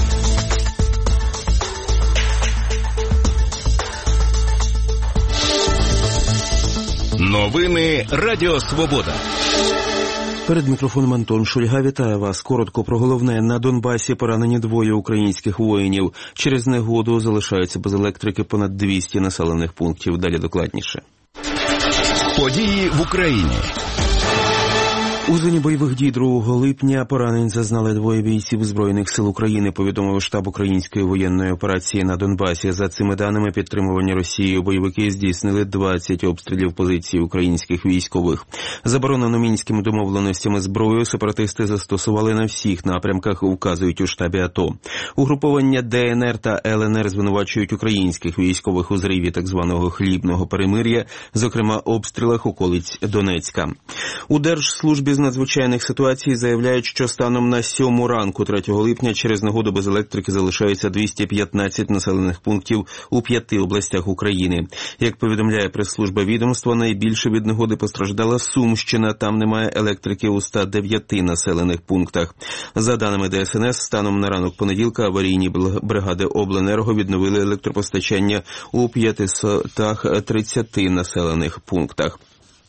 Новини Радіо Свобода. Перед мікрофоном Антон Шульга. Вітаю вас. Коротко про головне. На Донбасі поранені 2 українських воїнів. Через негоду залишаються без електрики понад 200 населених пунктів. Далі докладніше. Події в Україні. У зоні бойових дій 2 липня поранень зазнали 2 бійців Збройних сил України, повідомив штаб української воєнної операції на Донбасі. За цими даними, підтримувані Росією бойовики здійснили 20 обстрілів позицій українських військових. Заборонену мінськими домовленостями зброю сепаратисти застосували на всіх напрямках, вказують у штабі АТО. Угруповання ДНР та ЛНР звинувачують українських військових у зриві так званого хлібного перемир'я, зокрема обстрілах околиць Донецька. У Держслужбі з надзвичайних ситуацій заявляють, що станом на 7 ранку 3 липня через негоду без електрики залишається 215 населених пунктів у 5 областях України. Як повідомляє прес-служба відомства, найбільше від негоди постраждала Сумщина, там немає електрики у 109 населених пунктах. За даними ДСНС, станом на ранок понеділка аварійні бригади Обленерго відновили електропостачання у 530 населених пунктах.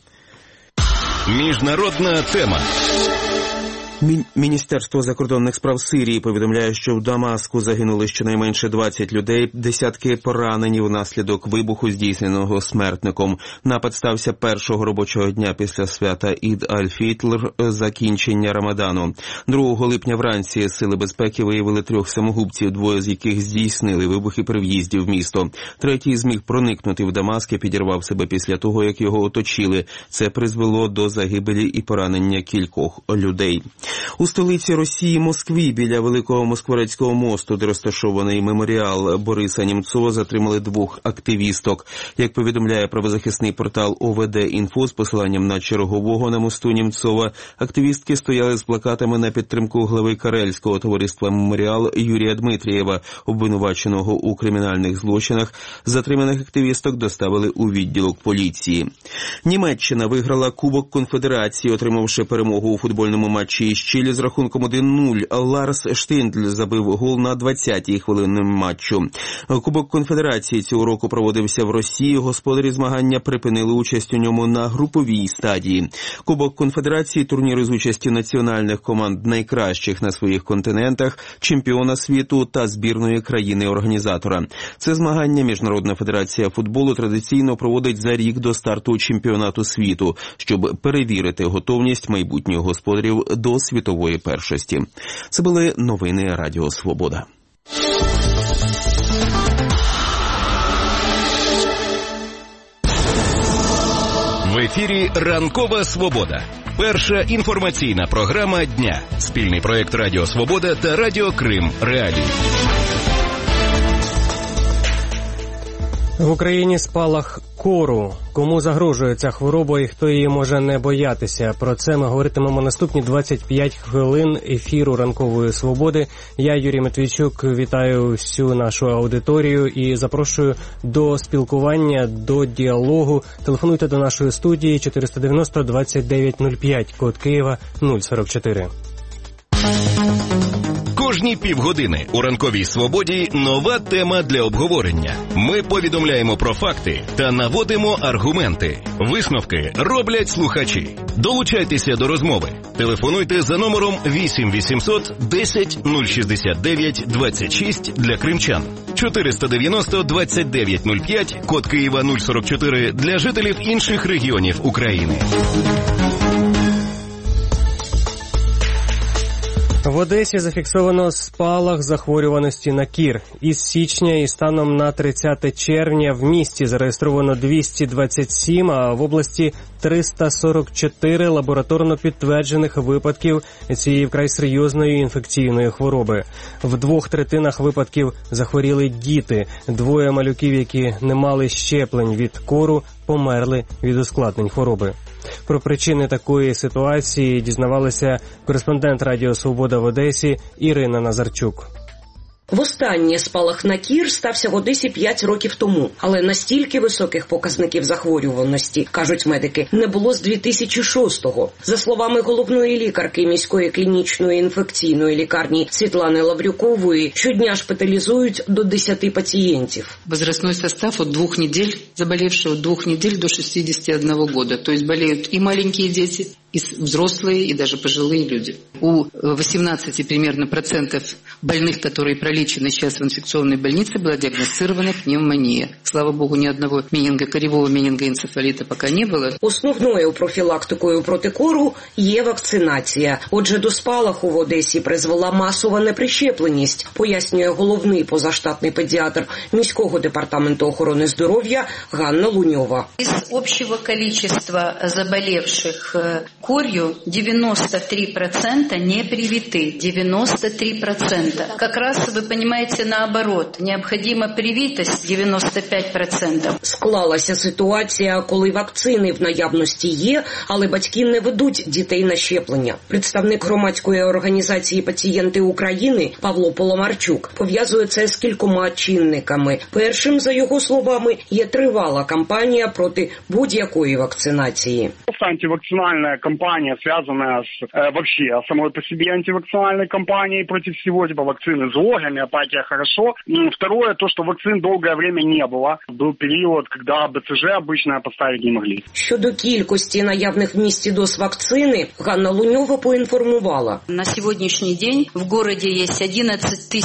Міжнародна тема. Міністерство закордонних справ Сирії повідомляє, що в Дамаску загинули щонайменше 20 людей, десятки поранені внаслідок вибуху, здійсненого смертником. Напад стався першого робочого дня після свята Ід-аль-Фітр, закінчення Рамадану. 2 липня вранці сили безпеки виявили 3 самогубців, 2 з яких здійснили вибухи при в'їзді в місто. Третій зміг проникнути в Дамаск і підірвав себе після того, як його оточили. Це призвело до загибелі і поранення кількох людей. У столиці Росії Москві біля Великого Москворецького мосту, де розташований меморіал Бориса Німцова, затримали 2 активісток. Як повідомляє правозахисний портал ОВД-Інфо з посиланням на чергового на мосту Німцова, активістки стояли з плакатами на підтримку глави Карельського товариства «Меморіал» Юрія Дмитрієва, обвинуваченого у кримінальних злочинах. Затриманих активісток доставили у відділок поліції. Німеччина виграла Кубок Конфедерації, отримавши перемогу у футбольному матчі із Чилі з рахунком 1-0. Ларс Штиндль забив гол на 20-й хвилині матчу. Кубок Конфедерації цього року проводився в Росії. Господарі змагання припинили участь у ньому на груповій стадії. Кубок Конфедерації – турнір з участі національних команд найкращих на своїх континентах, чемпіона світу та збірної країни-організатора. Це змагання Міжнародна федерація футболу традиційно проводить за рік до старту чемпіонату світу, щоб перевірити готовність майбутніх господарів до світової першості. Це були новини Радіо Свобода. В ефірі «Ранкова свобода». Перша інформаційна програма дня. Спільний проєкт Радіо Свобода та Радіо Крим Реалії. В Україні спалах кору. Кому загрожує ця хвороба і хто її може не боятися? Про це ми говоритимемо наступні 25 хвилин ефіру «Ранкової свободи». Я, Юрій Матвійчук, вітаю всю нашу аудиторію і запрошую до спілкування, до діалогу. Телефонуйте до нашої студії 490-2905, код Києва 044. Кожні півгодини у «Ранковій свободі» нова тема для обговорення. Ми повідомляємо про факти та наводимо аргументи. Висновки роблять слухачі. Долучайтеся до розмови. Телефонуйте за номером 8 800 10 069 26 для кримчан, 490 29 05, код Києва 044 для жителів інших регіонів України. В Одесі зафіксовано спалах захворюваності на кір. Із січня і станом на 30 червня в місті зареєстровано 227, а в області 344 лабораторно підтверджених випадків цієї вкрай серйозної інфекційної хвороби. В 2/3 випадків захворіли діти. 2 малюків, які не мали щеплень від кору, померли від ускладнень хвороби. Про причини такої ситуації дізнавалася кореспондент Радіо Свобода в Одесі Ірина Назарчук. Востаннє спалах на кір стався в Одесі 5 років тому, але настільки високих показників захворюваності, кажуть медики, не було з 2006-го. За словами головної лікарки міської клінічної інфекційної лікарні Світлани Лаврюкової, щодня шпиталізують до 10 пацієнтів. Возрастной состав от 2 недель, заболевшие от 2 недель до 61 года. То есть болеют и маленькие дети, и взрослые, и даже пожилые люди. У 18 примерно процентов больных, которые пролечены сейчас в инфекционной больнице, была диагностирована пневмония. Слава богу, ни одного менингокоревого менингоэнцефалита пока не было. Основною профілактикою проти кору є вакцинація. Отже, до спалаху в Одесі призвела масова неприщепленість, пояснює головний позаштатний педіатр міського департаменту охорони здоров'я Ганна Луньова. Из общего количества заболевших корью 93% не привиты, 93%. Как раз, вы понимаете, наоборот, необходима привитость 95%. Склалася ситуація, коли вакцини в наявності є, але батьки не ведуть дітей на щеплення. Представник громадської організації «Пацієнти України» Павло Поломарчук пов'язує це з кількома чинниками. Першим, за його словами, є тривала кампанія проти будь-якої вакцинації. Антивакцинальная кампания, связанная вообще самой по себе антивакцинальной кампанией против всего, типа вакцины зло, гомеопатия хорошо. Второе, то, что вакцин долгое время не было. Был период, когда БЦЖ обычно поставить не могли. Щодо кількості наявних в місті доз вакцини, Ганна Луньова поінформувала. На сегодняшний день в городе есть 11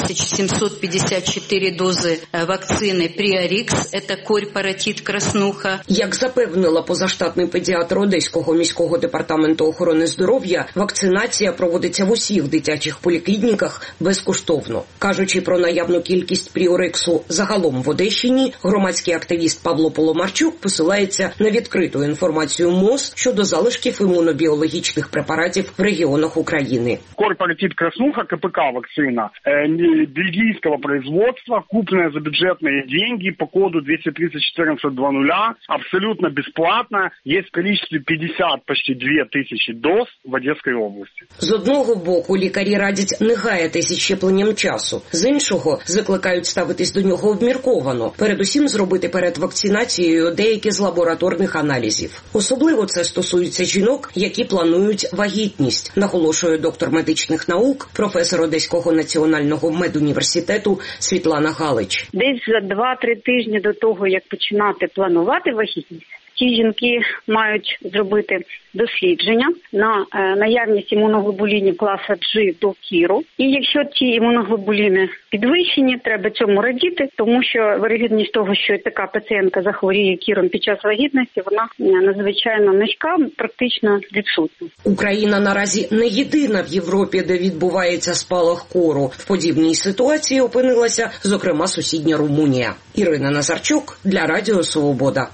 754 дозы вакцины Приорикс, это корь, паротит, краснуха. Як запевнила позаштатний педіатр Одеського міського департаменту охорони здоров'я, вакцинація проводиться в усіх дитячих поліклініках безкоштовно. Кажучи про наявну кількість Пріориксу загалом в Одещині, громадський активіст Павло Поломарчук посилається на відкриту інформацію МОЗ щодо залишків імунобіологічних препаратів в регіонах України. Корь, паротит, краснуха, КПК вакцина бельгийского производства, купленная за бюджетные деньги по коду 230-14-00, абсолютно бесплатно, есть в количестве 50, почти 2000 доз в Одеській області. З одного боку, лікарі радять не гаятися щепленням часу. З іншого, закликають ставитись до нього обмірковано. Передусім, зробити перед вакцинацією деякі з лабораторних аналізів. Особливо це стосується жінок, які планують вагітність, наголошує доктор медичних наук, професор Одеського національного медуніверситету Світлана Галич. Десь за 2-3 тижні до того, як починати планувати вагітність, ті жінки мають зробити дослідження на наявність імуноглобулінів класа G до кіру. І якщо ті імуноглобуліни підвищені, треба цьому радіти, тому що вирогідність того, що така пацієнтка захворіє кіром під час вагітності, вона надзвичайно низька, практично відсутня. Україна наразі не єдина в Європі, де відбувається спалах кору. В подібній ситуації опинилася, зокрема, сусідня Румунія. Ірина Назарчук для Радіо Свобода.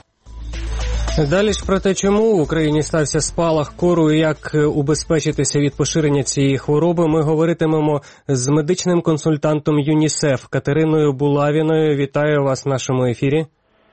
Далі ж про те, чому в Україні стався спалах кору і як убезпечитися від поширення цієї хвороби, ми говоритимемо з медичним консультантом ЮНІСЕФ Катериною Булавіною. Вітаю вас в нашому ефірі.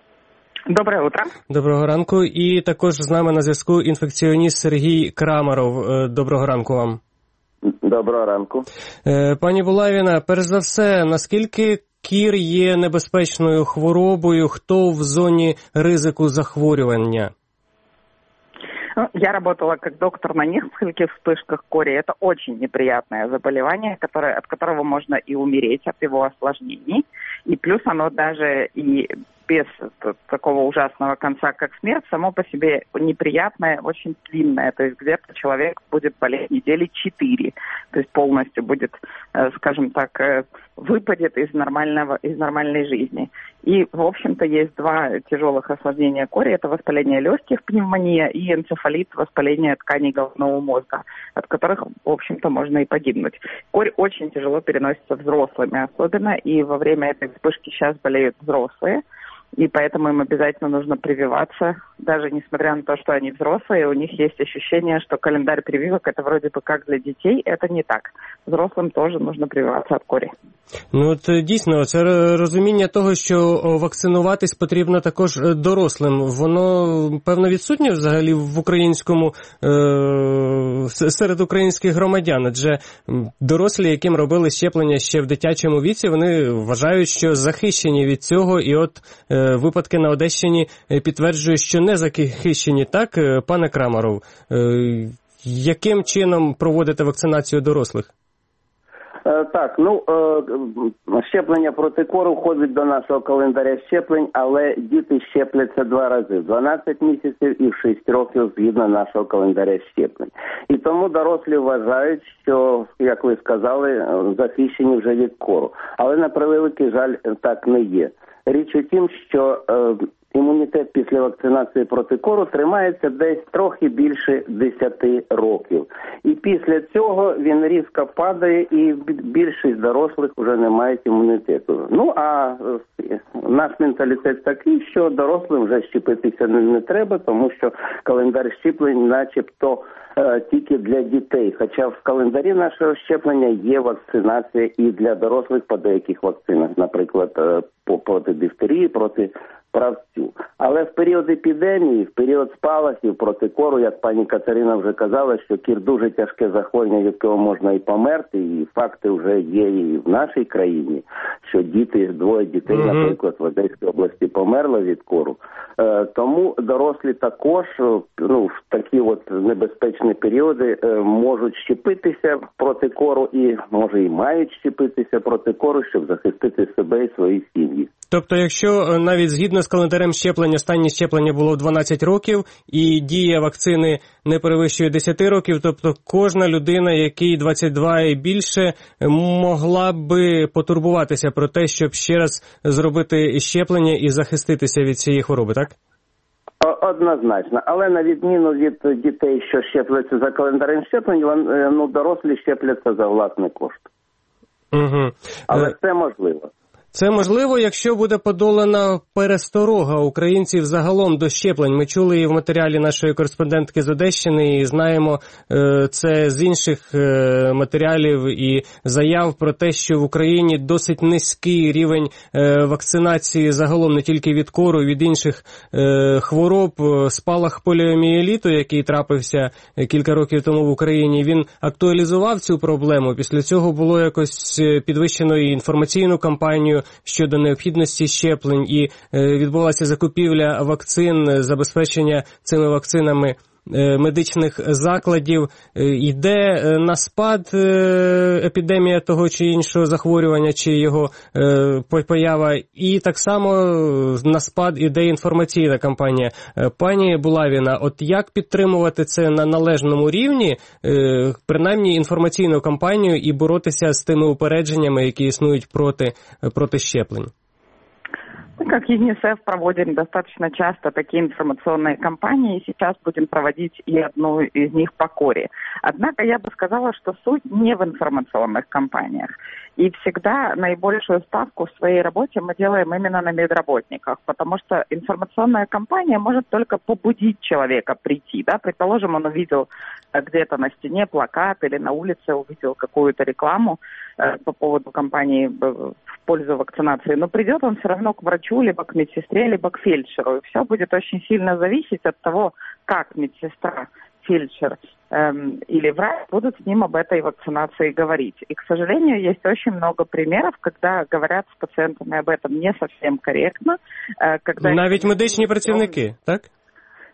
Доброе утро. Доброго ранку. І також з нами на зв'язку інфекціоніст Сергій Крамаров. Доброго ранку вам. Доброго ранку. Пані Булавіна, перш за все, наскільки кір є небезпечною хворобою, хто в зоні ризику захворювання? Я работала как доктор на нескольких вспышках кори. Это очень неприятное заболевание, от которого можно и умереть от его осложнений. И плюс оно даже и без такого ужасного конца, как смерть, само по себе неприятное, очень длинное. То есть где-то человек будет болеть недели 4. То есть полностью будет, скажем так, выпадет из нормальной жизни. И, в общем-то, есть два тяжелых осложнения кори. Это воспаление легких, пневмония, и энцефалит, воспаление тканей головного мозга, от которых, в общем-то, можно и погибнуть. Корь очень тяжело переносится взрослыми особенно, и во время этой вспышки сейчас болеют взрослые. И поэтому им обязательно нужно прививаться, даже несмотря на то, что они взрослые, у них есть ощущение, что календарь прививок это вроде бы как для детей, это не так. Взрослым тоже нужно прививаться від корі. Ну от дійсно, це розуміння того, що вакцинуватись потрібно також дорослим, воно певно відсутнє взагалі в українському, серед українських громадян, адже дорослі, яким робили щеплення ще в дитячому віці, вони вважають, що захищені від цього, і от випадки на Одещині підтверджують, що не захищені. Так, пане Крамаров, яким чином проводите вакцинацію дорослих? Так, щеплення проти кору входить до нашого календаря щеплень, але діти щепляться 2 рази, в 12 місяців і в 6 років згідно нашого календаря щеплень. І тому дорослі вважають, що, як ви сказали, захищені вже від кору. Але на превеликий жаль так не є. Річ у тім, що імунітет після вакцинації проти кору тримається десь трохи більше 10 років. І після цього він різко падає, і більшість дорослих вже не мають імунітету. Ну, а наш менталітет такий, що дорослим вже щепитися не треба, тому що календар щеплень начебто тільки для дітей. Хоча в календарі нашого щеплення є вакцинація і для дорослих по деяких вакцинах, наприклад, проти дифтерії, проти правцю. Але в період епідемії, в період спалахів проти кору, як пані Катерина вже казала, що кір дуже тяжке захворювання, від якого можна і померти, і факти вже є і в нашій країні, що 2 дітей, наприклад, в Одеській області померли від кору. Тому дорослі також в такі от небезпечні періоди можуть щепитися проти кору і, може, і мають щепитися проти кору, щоб захистити себе і свої сім'ї. Тобто, якщо навіть згідно з календарем щеплення, останнє щеплення було в 12 років, і дія вакцини не перевищує 10 років, тобто кожна людина, якій 22 і більше, могла би потурбуватися про те, щоб ще раз зробити щеплення і захиститися від цієї хвороби, так? Однозначно. Але на відміну від дітей, що щепляться за календарем щеплень, дорослі щепляться за власний кошт. Угу. Але це можливо. Це можливо, якщо буде подолана пересторога українців загалом до щеплень. Ми чули її в матеріалі нашої кореспондентки з Одещини і знаємо це з інших матеріалів і заяв про те, що в Україні досить низький рівень вакцинації загалом не тільки від кору, від інших хвороб. Спалах поліомієліту, який трапився кілька років тому в Україні, він актуалізував цю проблему. Після цього було якось підвищено і інформаційну кампанію щодо необхідності щеплень, і відбулася закупівля вакцин, забезпечення цими вакцинами медичних закладів. Йде на спад епідемія того чи іншого захворювання, чи його поява, і так само на спад іде інформаційна кампанія. Пані Булавіна, от як підтримувати це на належному рівні, принаймні інформаційну кампанію, і боротися з тими упередженнями, які існують проти щеплень? Мы, как ЮНИСЕФ, проводим достаточно часто такие информационные кампании, и сейчас будем проводить и одну из них по коре. Однако я бы сказала, что суть не в информационных кампаниях. И всегда наибольшую ставку в своей работе мы делаем именно на медработниках, потому что информационная кампания может только побудить человека прийти. Да? Предположим, он увидел где-то на стене плакат или на улице увидел какую-то рекламу по поводу кампании в пользу вакцинации, но придет он все равно к врачу, либо к медсестре, либо к фельдшеру. И все будет очень сильно зависеть от того, как медсестра, фельдшер или врач будут с ним об этой вакцинации говорить. И, к сожалению, есть очень много примеров, когда говорят с пациентами об этом не совсем корректно. Когда навіть медичні працівники, так?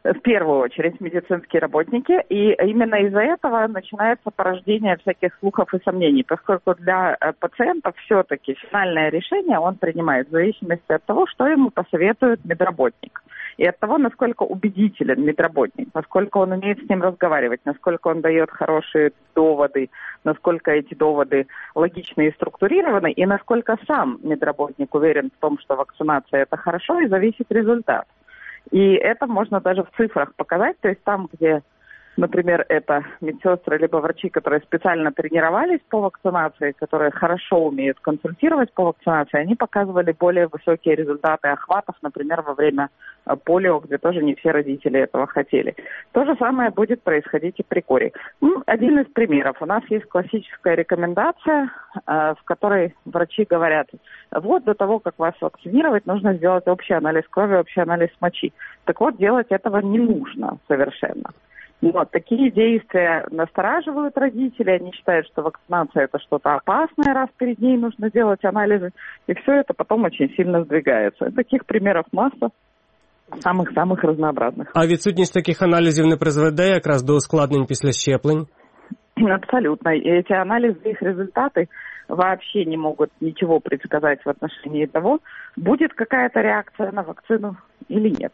в первую очередь медицинские работники, и именно из-за этого начинается порождение всяких слухов и сомнений, поскольку для пациента все-таки финальное решение он принимает в зависимости от того, что ему посоветует медработник, и от того, насколько убедителен медработник, насколько он умеет с ним разговаривать, насколько он дает хорошие доводы, насколько эти доводы логичны и структурированы, и насколько сам медработник уверен в том, что вакцинация – это хорошо, и зависит результат. И это можно даже в цифрах показать, то есть там, где, например, это медсестры либо врачи, которые специально тренировались по вакцинации, которые хорошо умеют консультировать по вакцинации, они показывали более высокие результаты охватов, например, во время полио, где тоже не все родители этого хотели. То же самое будет происходить и при коре. Один из примеров. У нас есть классическая рекомендация, в которой врачи говорят, вот до того, как вас вакцинировать, нужно сделать общий анализ крови, общий анализ мочи. Так вот, делать этого не нужно совершенно. Вот, такие действия настораживают родителей, они считают, что вакцинация – это что-то опасное, раз перед ней нужно делать анализы, и все это потом очень сильно сдвигается. Таких примеров масса, самих разнообразних. А відсутність таких аналізів не призведе якраз до ускладнень після щеплень? Абсолютно. И эти анализы, их результаты вообще не могут ничего предсказать в отношении того, будет какая-то реакция на вакцину или нет.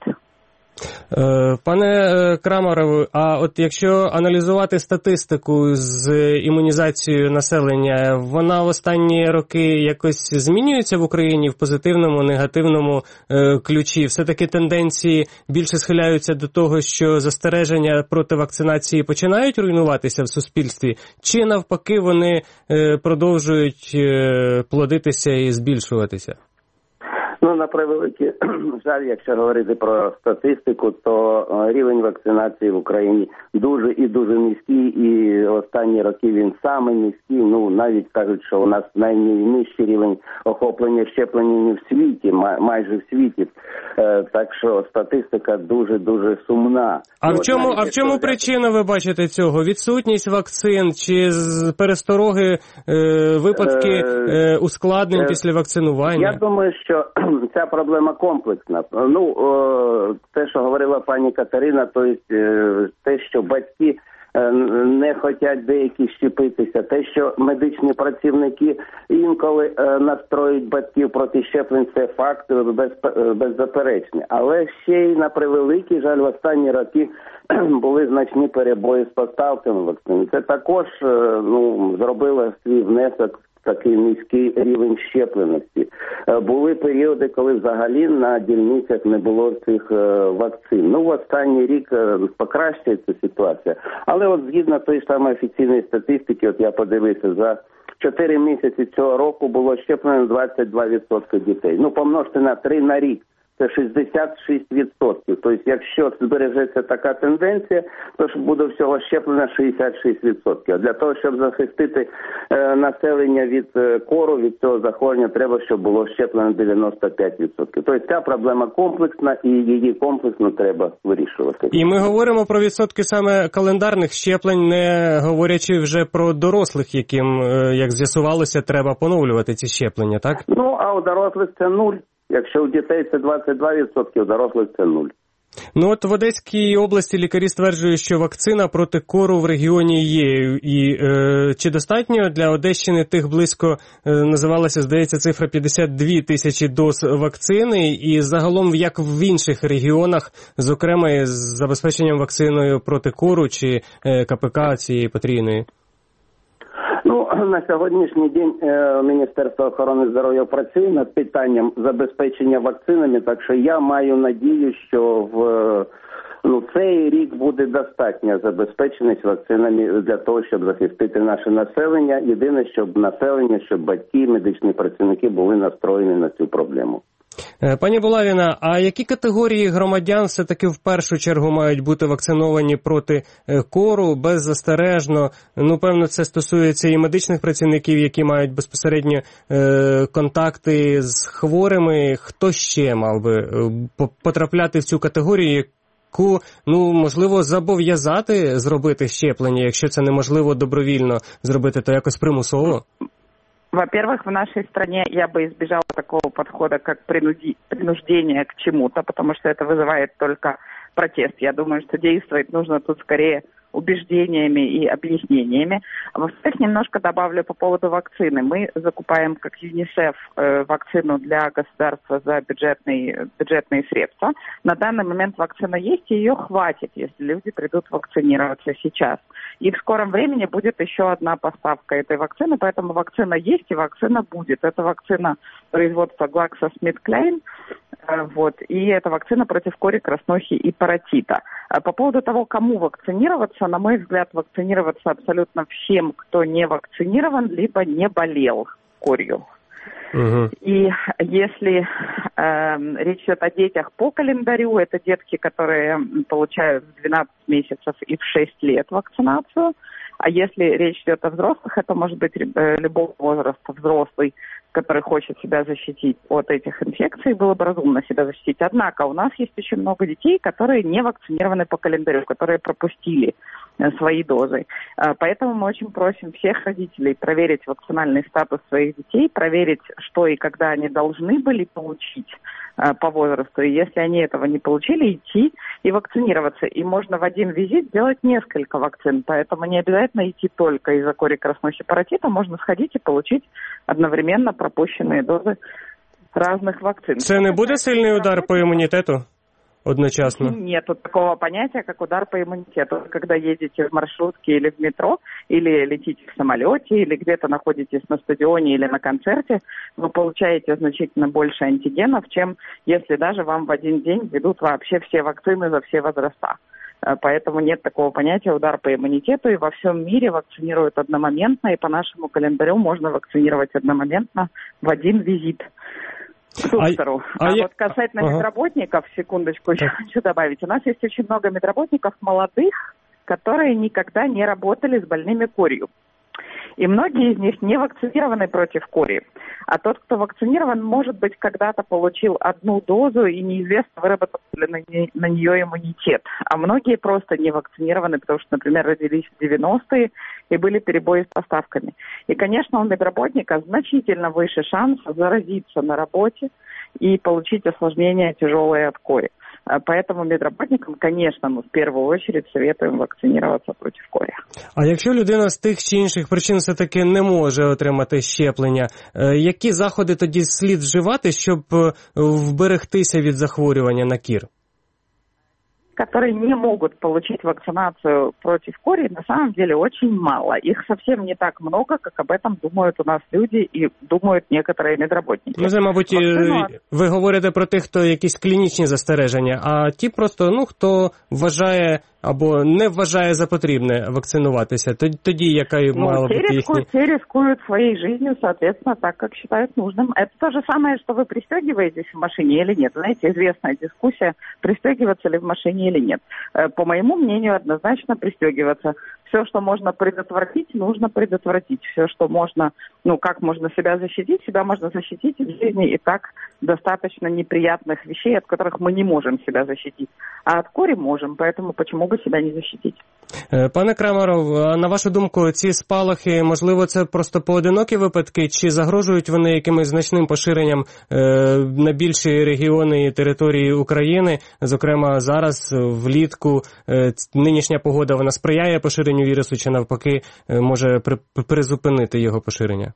Пане Крамарову, а от якщо аналізувати статистику з імунізацією населення, вона в останні роки якось змінюється в Україні в позитивному, негативному ключі? Все-таки тенденції більше схиляються до того, що застереження проти вакцинації починають руйнуватися в суспільстві, чи навпаки вони продовжують плодитися і збільшуватися? Ну, на превеликий жаль, якщо говорити про статистику, то рівень вакцинації в Україні дуже і дуже низький, і останні роки він саме низький. Ну, навіть кажуть, що у нас найнижчий рівень охоплення щепленнями в світі, майже в світі. Так що статистика дуже-дуже сумна. А в чому причина, ви бачите, цього? Відсутність вакцин чи перестороги, випадки ускладнень після вакцинування? Я думаю, що ця проблема комплексна. Ну, те, що говорила пані Катерина, то є те, що батьки не хочуть деякі щепитися, те, що медичні працівники інколи настроюють батьків проти щеплень, це факт беззаперечний. Але ще й на превеликий жаль, в останні роки були значні перебої з поставками вакцин. Це також зробило свій внесок такий низький рівень щепленості. Були періоди, коли взагалі на дільницях не було цих вакцин. Ну, в останній рік покращується ситуація. Але от згідно тої ж самої офіційної статистики, от я подивився, за 4 місяці цього року було щеплено 22% дітей. Ну, помножте на 3 на рік. Це 66%. Тобто, якщо збережеться така тенденція, то буде всього щеплено 66%. А для того, щоб захистити населення від кору, від цього захворювання, треба, щоб було щеплено 95%. Тобто, ця проблема комплексна, і її комплексно треба вирішувати. І ми говоримо про відсотки саме календарних щеплень, не говорячи вже про дорослих, яким, як з'ясувалося, треба поновлювати ці щеплення, так? Ну, а у дорослих це 0. Якщо у дітей це 22%, у дорослих це 0. Ну от в Одеській області лікарі стверджують, що вакцина проти кору в регіоні є. І чи достатньо для Одещини тих близько, називалася, здається, цифра 52 тисячі доз вакцини, і загалом як в інших регіонах, зокрема з забезпеченням вакциною проти кору чи КПК цієї потрійної? Ну, на сьогоднішній день Міністерство охорони здоров'я працює над питанням забезпечення вакцинами, так що я маю надію, що в цей рік буде достатня забезпеченість вакцинами для того, щоб захистити наше населення. Єдине, щоб населення, щоб батьки, медичні працівники були настроєні на цю проблему. Пані Булавіна, а які категорії громадян все-таки в першу чергу мають бути вакциновані проти кору беззастережно? Ну, певно, це стосується і медичних працівників, які мають безпосередньо контакти з хворими. Хто ще мав би потрапляти в цю категорію, яку, можливо, зобов'язати зробити щеплення, якщо це неможливо добровільно зробити, то якось примусово? Во-первых, в нашей стране я бы избежала такого подхода, как принуждение к чему-то, потому что это вызывает только протест. Я думаю, что действовать нужно тут скорее убеждениями и объяснениями. Во-вторых, немножко добавлю по поводу вакцины. Мы закупаем, как ЮНИСЕФ, вакцину для государства за бюджетные средства. На данный момент вакцина есть, и ее хватит, если люди придут вакцинироваться сейчас. И в скором времени будет еще одна поставка этой вакцины, поэтому вакцина есть и вакцина будет. Это вакцина производства GlaxoSmithKline, и это вакцина против кори, краснухи и паротита. По поводу того, кому вакцинироваться, на мой взгляд, вакцинироваться абсолютно всем, кто не вакцинирован, либо не болел корью. И если речь идет о детях по календарю, это детки, которые получают в 12 месяцев и в 6 лет вакцинацию. А если речь идет о взрослых, это может быть любого возраста взрослый, который хочет себя защитить от этих инфекций, было бы разумно себя защитить. Однако у нас есть очень много детей, которые не вакцинированы по календарю, которые пропустили свои дозы. Поэтому мы очень просим всех родителей проверить вакцинальный статус своих детей, проверить, что и когда они должны были получить по возрасту. И если они этого не получили, идти и вакцинироваться. И можно в один визит сделать несколько вакцин. Поэтому не обязательно идти только из-за кори, краснухи, паротита. Можно сходить и получить одновременно пропущенные дозы разных вакцин. Це не буде сильний удар по імунітету? Одночасно? Нет такого понятия, как удар по иммунитету. Когда едете в маршрутке или в метро, или летите в самолете, или где-то находитесь на стадионе или на концерте, вы получаете значительно больше антигенов, чем если даже вам в один день ведут вообще все вакцины за все возраста. Поэтому нет такого понятия удар по иммунитету, и во всем мире вакцинируют одномоментно, и по нашему календарю можно вакцинировать одномоментно в один визит к доктору. Вот касательно медработников, секундочку, я хочу добавить. У нас есть очень много медработников молодых, которые никогда не работали с больными корью. И многие из них не вакцинированы против кори. А тот, кто вакцинирован, может быть, когда-то получил одну дозу и неизвестно, выработал ли на нее иммунитет. А многие просто не вакцинированы, потому что, например, родились в 90-е и были перебои с поставками. И, конечно, у медработника значительно выше шанс заразиться на работе и получить осложнения тяжелые от кори. Поэтому медработникам, конечно, в первую очередь советуем вакцинироваться против кори. А якщо людина з тих чи інших причин все-таки не може отримати щеплення, які заходи тоді слід вживати, щоб вберегтися від захворювання на кір? Которые не могут получить вакцинацию против кори, на самом деле очень мало. Их совсем не так много, как об этом думают у нас люди и думают некоторые медработники. Ну, це, мабуть, ви говорите про тих, хто якісь клінічні застереження, а ті просто, хто вважає або не вважає за потрібне вакцинуватися, тоді яка мала бути їхня... Те рискуют своей жизнью, соответственно, так, как считают нужным. Это то же самое, что вы пристегиваетесь в машине или нет. Знаете, известная дискуссия, пристегиваться ли в машине или нет. По моему мнению, однозначно пристегиваться. Все, что можно предотвратить, нужно предотвратить. Все, что можно, как можно себя можно защитить в жизни и так достаточно неприятных вещей, от которых мы не можем себя защитить. А от кори можем, поэтому почему бы себя не защитить? Пане Крамаров, на вашу думку, ці спалахи, можливо, це просто поодинокі випадки, чи загрожують вони якимось значним поширенням на більші регіони і території України? Зокрема, зараз влітку нинішня погода, вона сприяє поширенню вірусу, чи навпаки може призупинити його поширення?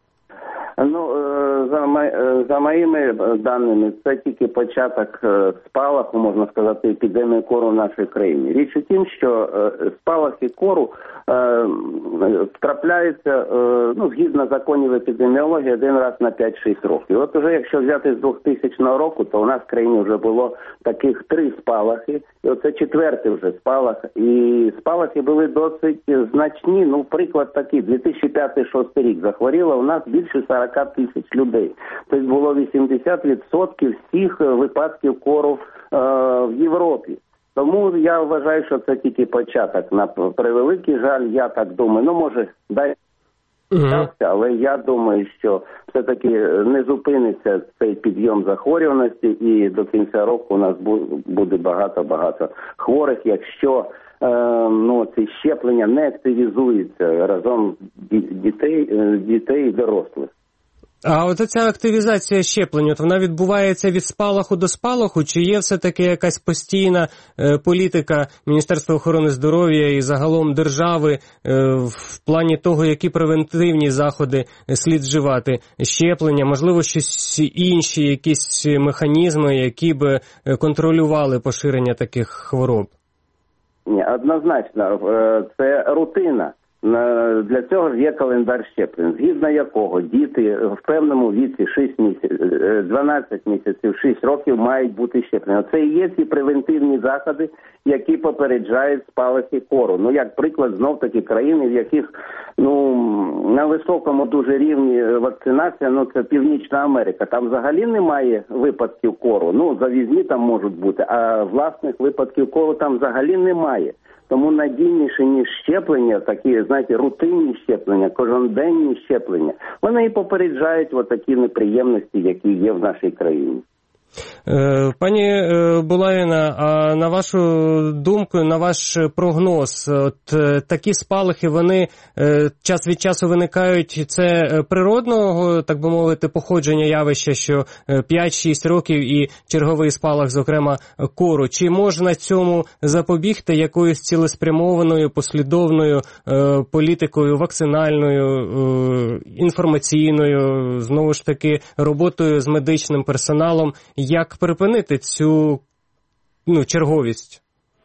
За моїми даними, це тільки початок спалаху, можна сказати, епідемії кору в нашій країні. Річ у тім, що спалахи кору трапляються, згідно законів епідеміології, один раз на 5-6 років. От уже якщо взяти з 2000 року, то у нас в країні вже було таких 3 спалахи, і оце 4-й вже спалах. І спалахи були досить значні, приклад такий, 2005-2006 рік захворіло у нас більше 40 тисяч людей. Тобто було 80% всіх випадків кору в Європі. Тому я вважаю, що це тільки початок. На превеликий жаль, я так думаю. Може, але я думаю, що все-таки не зупиниться цей підйом захворюваності і до кінця року у нас буде багато-багато хворих, якщо ці щеплення не активізуються разом дітей і дорослих. А от ця активізація щеплень, вона відбувається від спалаху до спалаху, чи є все-таки якась постійна політика Міністерства охорони здоров'я і загалом держави в плані того, які превентивні заходи слід вживати? Щеплення, можливо, щось інші якісь механізми, які б контролювали поширення таких хвороб? Ні, однозначно, це рутина. Для цього ж є календар щеплень, згідно якого діти в певному віці 12 місяців, 6 років мають бути щеплені. Це і є ці превентивні заходи, які попереджають спалахи кору. Як приклад, знов-таки країни, в яких на високому дуже рівні вакцинація, це Північна Америка. Там взагалі немає випадків кору. Завізні там можуть бути, а власних випадків кору там взагалі немає. Тому надійніше, ніж щеплення, такі, рутинні щеплення, кожноденні щеплення, вони і попереджають такі неприємності, які є в нашій країні. Пані Булавіна, а на вашу думку, на ваш прогноз, такі спалахи, вони час від часу виникають, це природного, так би мовити, походження явища, що 5-6 років і черговий спалах, зокрема, кору? Чи можна цьому запобігти якоюсь цілеспрямованою, послідовною політикою, вакцинальною, інформаційною, знову ж таки, роботою з медичним персоналом? Як припинити цю черговість?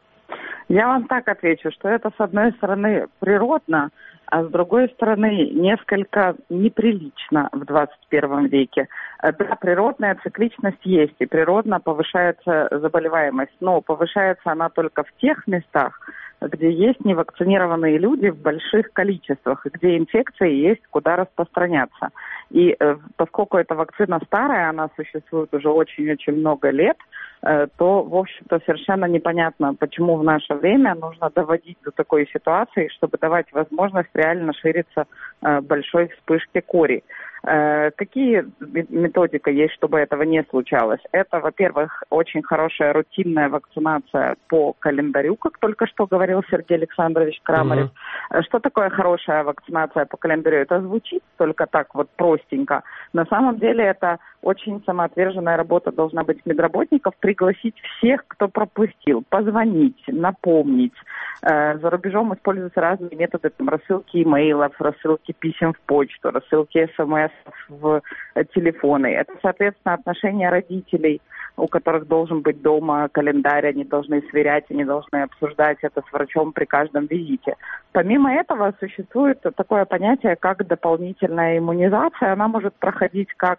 Я вам так отвечу, что это, с одной стороны, природно, а с другой стороны, несколько неприлично в 21 веке. Да, природная цикличность есть, и природно повышается заболеваемость, но повышается она только в тех местах, где есть невакцинированные люди в больших количествах, и где инфекции есть куда распространяться. И поскольку эта вакцина старая, она существует уже очень-очень много лет, то, в общем-то, совершенно непонятно, почему в наше время нужно доводить до такой ситуации, чтобы давать возможность реально шириться большой вспышке кори. Какие методика есть, чтобы этого не случалось? Это, во-первых, очень хорошая рутинная вакцинация по календарю, как только что говорил Сергей Александрович Крамарев. Что такое хорошая вакцинация по календарю? Это звучит только так простенько. На самом деле это очень самоотверженная работа должна быть медработников, пригласить всех, кто пропустил, позвонить, напомнить. За рубежом используются разные методы рассылки имейлов, рассылки писем в почту, рассылки смс в телефоны. Это, соответственно, отношения родителей, у которых должен быть дома календарь, они должны сверять, они должны обсуждать это с врачом при каждом визите. Помимо этого существует такое понятие, как дополнительная иммунизация. Она может проходить как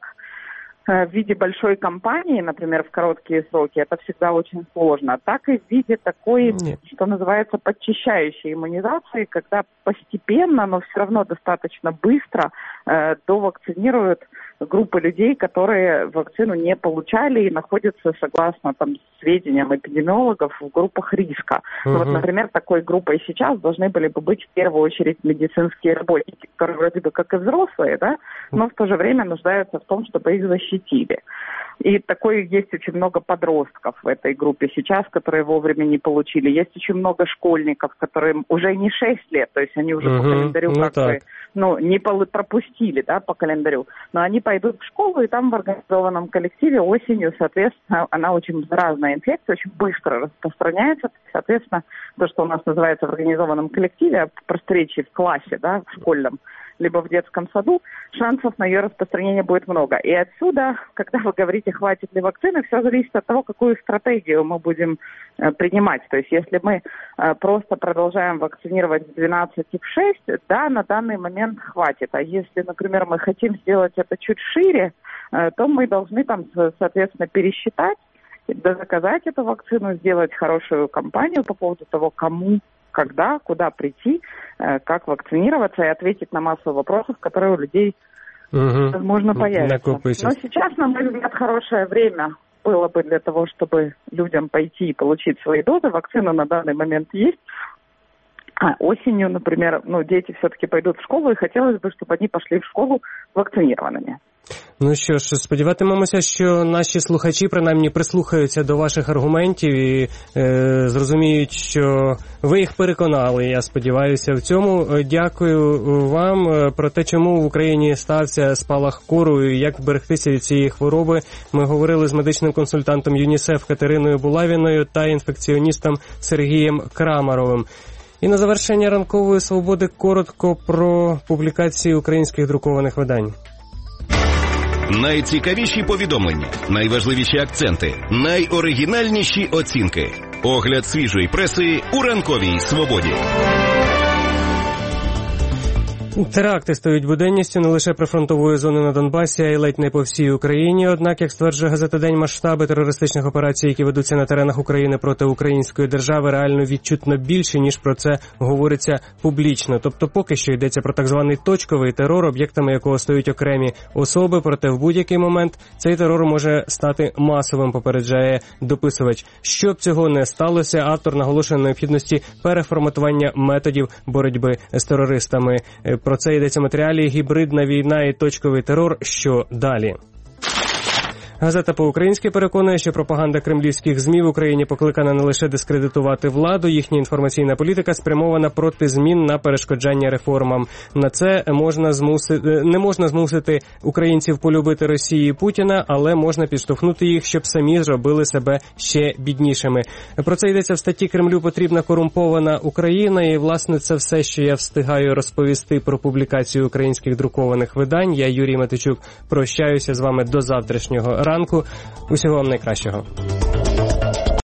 в виде большой кампании, например, в короткие сроки, это всегда очень сложно, так и в виде такой, что называется, подчищающей иммунизации, когда постепенно, но все равно достаточно быстро довакцинируют группы людей, которые вакцину не получали и находятся, согласно сведениям эпидемиологов, в группах риска. Например, такой группой сейчас должны были бы быть в первую очередь медицинские работники, которые вроде бы как и взрослые, да, но в то же время нуждаются в том, чтобы их защитили. И такой есть очень много подростков в этой группе сейчас, которые вовремя не получили. Есть очень много школьников, которым уже не 6 лет, то есть они уже по календарю не пропустили, да, по календарю. Но они пойдут в школу, и там в организованном коллективе осенью, соответственно, она очень заразная инфекция, очень быстро распространяется. Соответственно, то, что у нас называется в организованном коллективе, при встрече в классе, да, в школьном, либо в детском саду, шансов на ее распространение будет много. И отсюда, когда вы говорите, хватит ли вакцины, все зависит от того, какую стратегию мы будем принимать. То есть, если мы просто продолжаем вакцинировать с 12 в 6, да, на данный момент хватит. А если, например, мы хотим сделать это чуть шире, то мы должны соответственно, пересчитать, заказать эту вакцину, сделать хорошую кампанию по поводу того, кому, когда, куда прийти, как вакцинироваться и ответить на массу вопросов, которые у людей, возможно, появятся. Но сейчас, на мой взгляд, хорошее время было бы для того, чтобы людям пойти и получить свои дозы. Вакцина на данный момент есть. А осенью, например, дети все-таки пойдут в школу, и хотелось бы, чтобы они пошли в школу вакцинированными. Ну що ж, сподіватимемося, що наші слухачі принаймні прислухаються до ваших аргументів і зрозуміють, що ви їх переконали. Я сподіваюся в цьому. Дякую вам. Про те, чому в Україні стався спалах кору і як вберегтися від цієї хвороби, ми говорили з медичним консультантом ЮНІСЕФ Катериною Булавіною та інфекціоністом Сергієм Крамаровим. І на завершення ранкової свободи коротко про публікації українських друкованих видань. Найцікавіші повідомлення, найважливіші акценти, найоригінальніші оцінки. Огляд свіжої преси у ранковій свободі. Теракти стають буденністю не лише прифронтової зони на Донбасі, а й ледь не по всій Україні. Однак, як стверджує газета «День», масштаби терористичних операцій, які ведуться на теренах України проти української держави, реально відчутно більші, ніж про це говориться публічно. Тобто поки що йдеться про так званий точковий терор, об'єктами якого стають окремі особи, проте в будь-який момент цей терор може стати масовим, попереджає дописувач. Щоб цього не сталося, автор наголошує на необхідності переформатування методів боротьби з терористами. Про це йдеться в матеріалі «Гібридна війна і точковий терор. Що далі?». Газета по-українськи переконує, що пропаганда кремлівських ЗМІ в Україні покликана не лише дискредитувати владу, їхня інформаційна політика спрямована проти змін на перешкоджання реформам. На це не можна змусити українців полюбити Росію і Путіна, але можна підштовхнути їх, щоб самі зробили себе ще біднішими. Про це йдеться в статті «Кремлю потрібна корумпована Україна», і, власне, це все, що я встигаю розповісти про публікацію українських друкованих видань. Я, Юрій Матичук, прощаюся з вами до завтрашнього ранку. Усього вам найкращого.